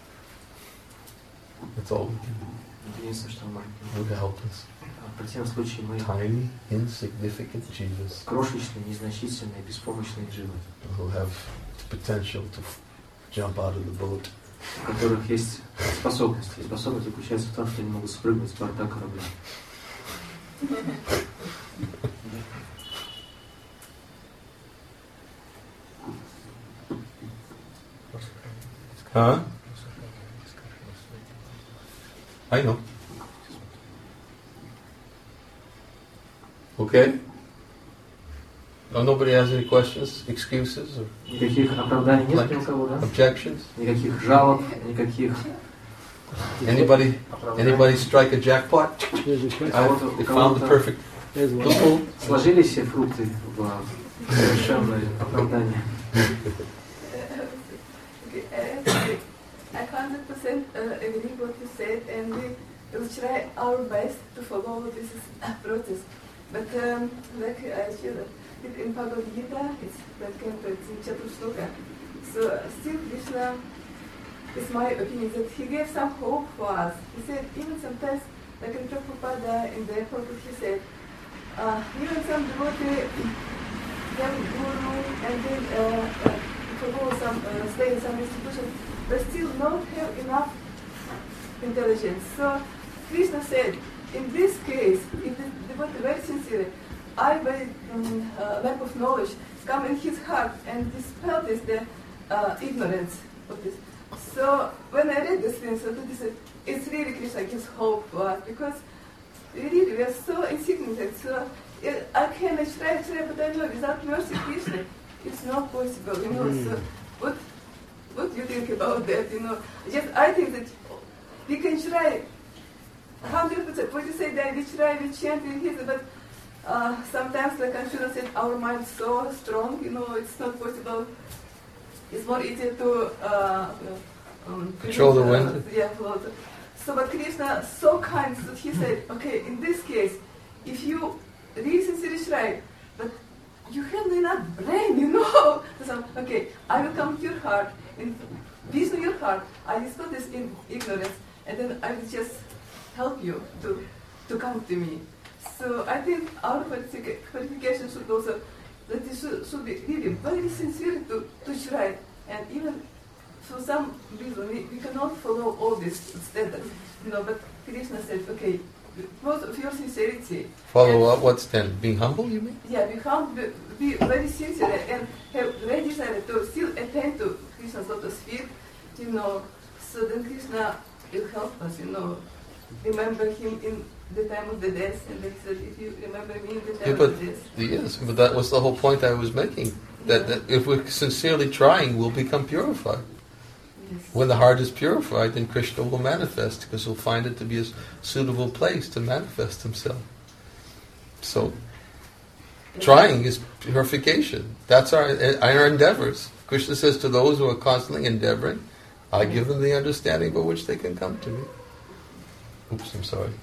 S1: That's all we can do.
S2: Это единственное, что мы можем
S1: We're
S2: делать.
S1: helpless.
S2: В противном случае мы
S1: Tiny, insignificant jivas
S2: крошечные, незначительные, беспомощные дживы,
S1: who have the potential to f- jump out of the boat.
S2: у которых есть способность. И способность заключается в том, что они могут спрыгнуть с борта корабля.
S1: Huh? I know. Okay? No, nobody has any questions, excuses, or
S2: Никаких оправданий нет ни у кого, да?
S1: objections?
S2: Никаких жалоб, никаких...
S1: Anybody, anybody strike a jackpot?
S3: There's a question.
S1: I, they found the perfect
S3: There's one.
S1: loophole.
S2: Сложились все фрукты в совершенное оправдание.
S5: percent uh, agree what you said, and we will try our best to follow this process. But um, like I shared in Bhagavad Gita, it's like it's in Chaturshloka. So still Krishna, it's my opinion that he gave some hope for us. He said even sometimes, like in Prabhupada, in the purport, he said, uh, even some devotee, then guru, and then uh, uh, follow some, uh, stay in some institution, but still not have enough intelligence. So Krishna said, in this case, if the devotee very sincerely, I by um, uh, lack of knowledge come in his heart and dispel this the uh, ignorance of this. So when I read this thing, so this is, it's really Krishna gives hope for us, because really we are so insignificant. So it, I can try, try, but I know without mercy Krishna, it's not possible. You know. Mm. So what what do you think about that? You know, just I think that we can try hundred percent. What you say that we try, we chant, we hit, but uh, sometimes, like Anshuna said, our mind is so strong. You know, it's not possible. It's more easier to uh, um,
S6: control the
S5: uh,
S6: wind.
S5: Yeah, flow. So, but Krishna so kind that he said, okay, in this case, if you really sincerely try, but you have no enough brain, you know. So, okay, I will come to your heart, in peace in your heart. I dispel this in ignorance, and then I will just help you to to come to me. So I think our qualification should also that it should, should be really very sincere to, to try, and even for some reason we, we cannot follow all these standards, you know. But Krishna said, okay, because of your sincerity.
S6: Follow up. What's then? Being humble, you mean?
S5: Yeah, be humble, be very sincere, and have very desire to still attend to Krishna's lotus feet, you know. So then Krishna will help us, you know. Remember him in the time of the death, and they said, if you remember me in the time
S6: Yeah, but,
S5: of the death.
S6: yes, but that was the whole point I was making. That, that if we're sincerely trying, we'll become purified.
S5: Yes.
S6: When the heart is purified, then Krishna will manifest, because he'll find it to be a suitable place to manifest himself. So, trying is purification. That's our, our endeavors. Krishna says to those who are constantly endeavoring, I give them the understanding by which they can come to me. Oops, I'm sorry.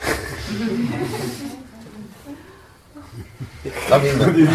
S6: I mean...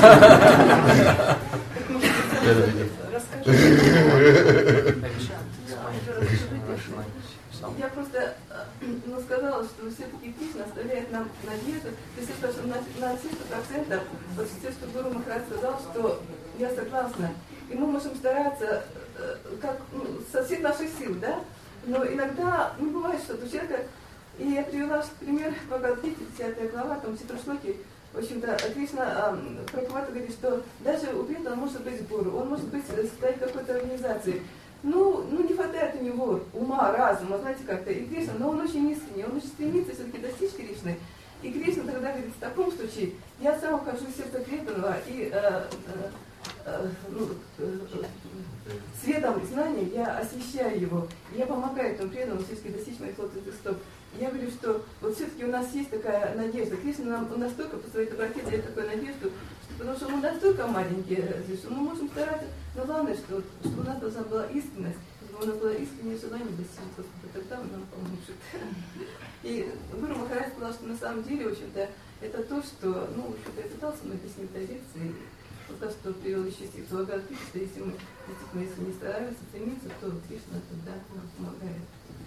S5: Я просто ну, сказала, что все-таки Кришна оставляет нам надежду. То есть это на, на семьдесят процентов вот все, что Гуру Махарадж сказал, что я согласна. И мы можем стараться как, ну, со всех наших сил, да? Но иногда ну, бывает, что у человека... И я привела пример Бхагавад-гиты, десятая глава, там Читуршлоки. В общем-то, Кришна, Прабхупада говорит, что даже у преданного может быть гуру, он может быть состоять в какой-то организации. Ну, ну, не хватает у него ума, разума, знаете, как-то. И Кришна, но он очень искренний, он очень стремится все-таки достичь Кришны. И Кришна тогда говорит, в таком случае, я сам ухожу из сердца преданного, и э, э, э, ну, э, светом знаний я освещаю его, и я помогаю этому преданному все-таки достичь моих лотосных стоп. Я говорю, что вот все-таки у нас есть такая надежда. Кришна нам он настолько по своей доброте дает такую надежду, что, потому что мы настолько маленькие, что мы можем стараться, но главное, что, что у нас должна была искренность, чтобы у нас было искреннее желание достичь Господа, тогда он нам поможет. И Гуру Махарадж сказал, что на самом деле, в общем-то, это то, что, ну, в общем-то, я пытался мы объяснить этой лекции, вот то, что привел еще стих Бхагавад-гиты, что если мы, действительно, если не стараемся стремиться, то Кришна тогда нам помогает.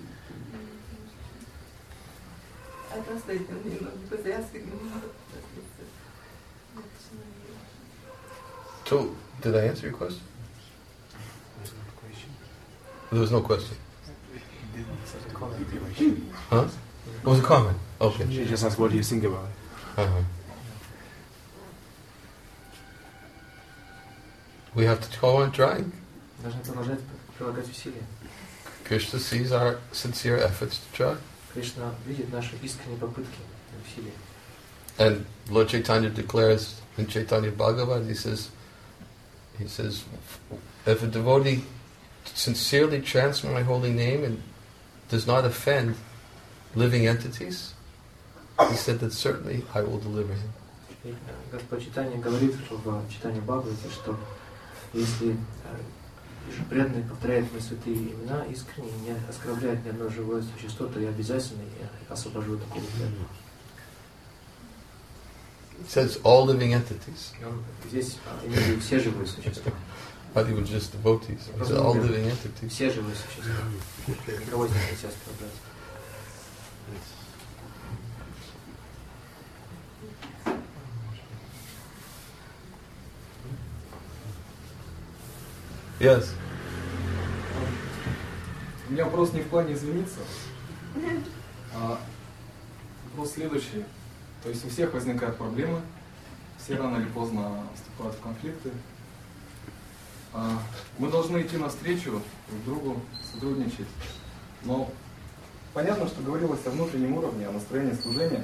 S5: I translate them, you know, because they ask me.
S6: So, did I answer your question? There was no question.
S4: It's a comment.
S6: Huh? It was a comment. Okay.
S4: She just asked, what do you think about it?
S6: Uh-huh. We have to go on trying.
S2: Должны продолжать прилагать усилия.
S6: Krishna sees our sincere efforts to try.
S2: Кришна видит наши искренние попытки и усилия.
S6: And Lord Chaitanya declares in Chaitanya Bhagavat, he says, he says, if a devotee sincerely chants my holy name and does not offend living entities, he said that certainly I will deliver him.
S2: И Господь Чайтанья говорит в Читании Бхагавате, что если Если преданный повторяет мои святые имена искренне, не оскорбляет ни одно живое существо, то я обязательно освобожу такого преданного.
S6: It says all living entities.
S2: Он здесь имеет в виду все живые существа.
S6: Not even just devotees. It says all living entities.
S2: Все живые существа. Никого из них нельзя оскорблять.
S6: Yes.
S7: У меня вопрос не в плане извиниться, а вопрос следующий. То есть у всех возникают проблемы, все рано или поздно вступают в конфликты. А мы должны идти навстречу друг другу, сотрудничать. Но понятно, что говорилось о внутреннем уровне, о настроении служения.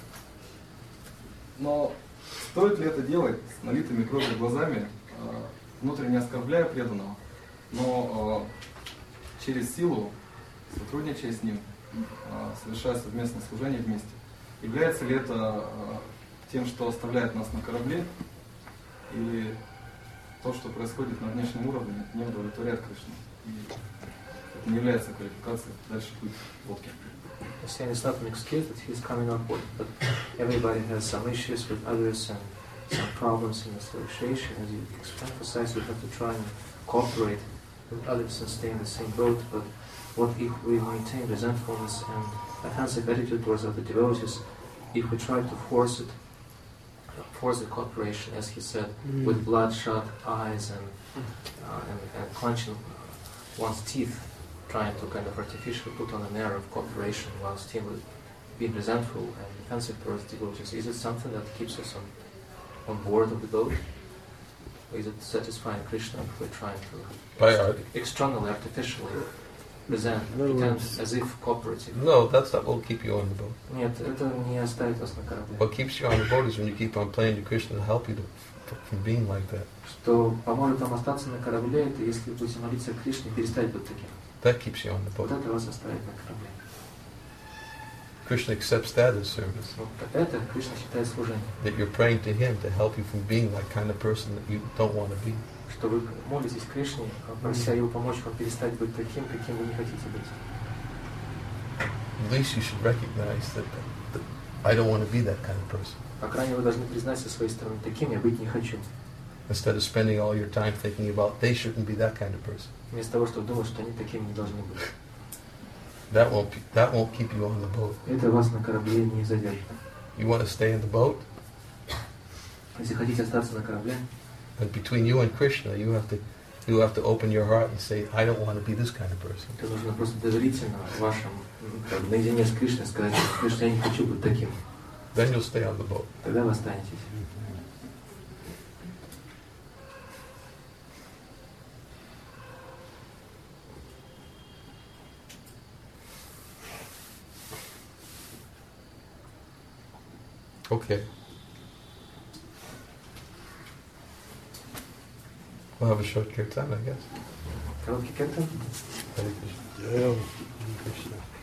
S7: Но стоит ли это делать с налитыми кровью глазами, внутренне оскорбляя преданного, но э, через силу, сотрудничая с ним, э, совершая совместное служение вместе? Является ли это э, тем, что оставляет нас на корабле, или то, что происходит на внешнем уровне, не удовлетворяет Кришну? И это не является квалификацией дальше путь лодки.
S2: Saying it's not an excuse that he's coming on board, but everybody has some issues with others and some problems in association. As you emphasize, we have to try and cooperate with others and stay in the same boat. But what if we maintain resentfulness and offensive attitude towards other devotees? If we try to force it, force the cooperation, as he said, mm. with bloodshot eyes and, uh, and and clenching one's teeth, trying to kind of artificially put on an air of cooperation while still being resentful and offensive towards devotees, is it something that keeps us on on board of the boat? Or is it satisfying Krishna if we're trying to
S6: By our,
S2: externally, artificially present, pretend as if cooperative?
S6: No, that's not what will keep you on the boat.
S2: Нет, это не оставит вас на корабле.
S6: What keeps you on the boat is when you keep on playing to Krishna to help you to, from being like that.
S2: Что поможет вам остаться на корабле, это если вы будете молиться Кришне, перестать быть таким.
S6: That keeps you on the boat.
S2: Вот это вас оставит на корабле.
S6: Krishna accepts that as service.
S2: Вот это Кришна считает служением.
S6: That you're praying to Him to help you from being that kind of person that you don't want to be.
S2: Что вы молитесь Кришне, прося Его помочь вам перестать быть таким, каким вы не хотите быть.
S6: At least you should recognize that, that I don't want to be that kind of person.
S2: По крайней мере, вы должны признать со своей стороны, таким я быть не хочу.
S6: Instead of spending all your time thinking about they shouldn't be that kind of person.
S2: Вместо того, чтобы думать, что они такими не должны быть.
S6: That won't that won't keep you on the boat.
S2: Это вас на корабле не задержит.
S6: You want to stay in the boat?
S2: Если хотите остаться на корабле,
S6: and between you and Krishna, you have to you have to open your heart and say, I don't want to be this kind of person.
S2: то нужно просто доверительно вашим наедине с Кришной сказать, что я не хочу быть таким.
S6: Then you'll stay on the boat.
S2: Тогда вы останетесь.
S6: Okay. We'll have a short kirtan, I guess.
S2: Короткий киртан.
S6: Hare Krishna.
S3: Jai Krishna.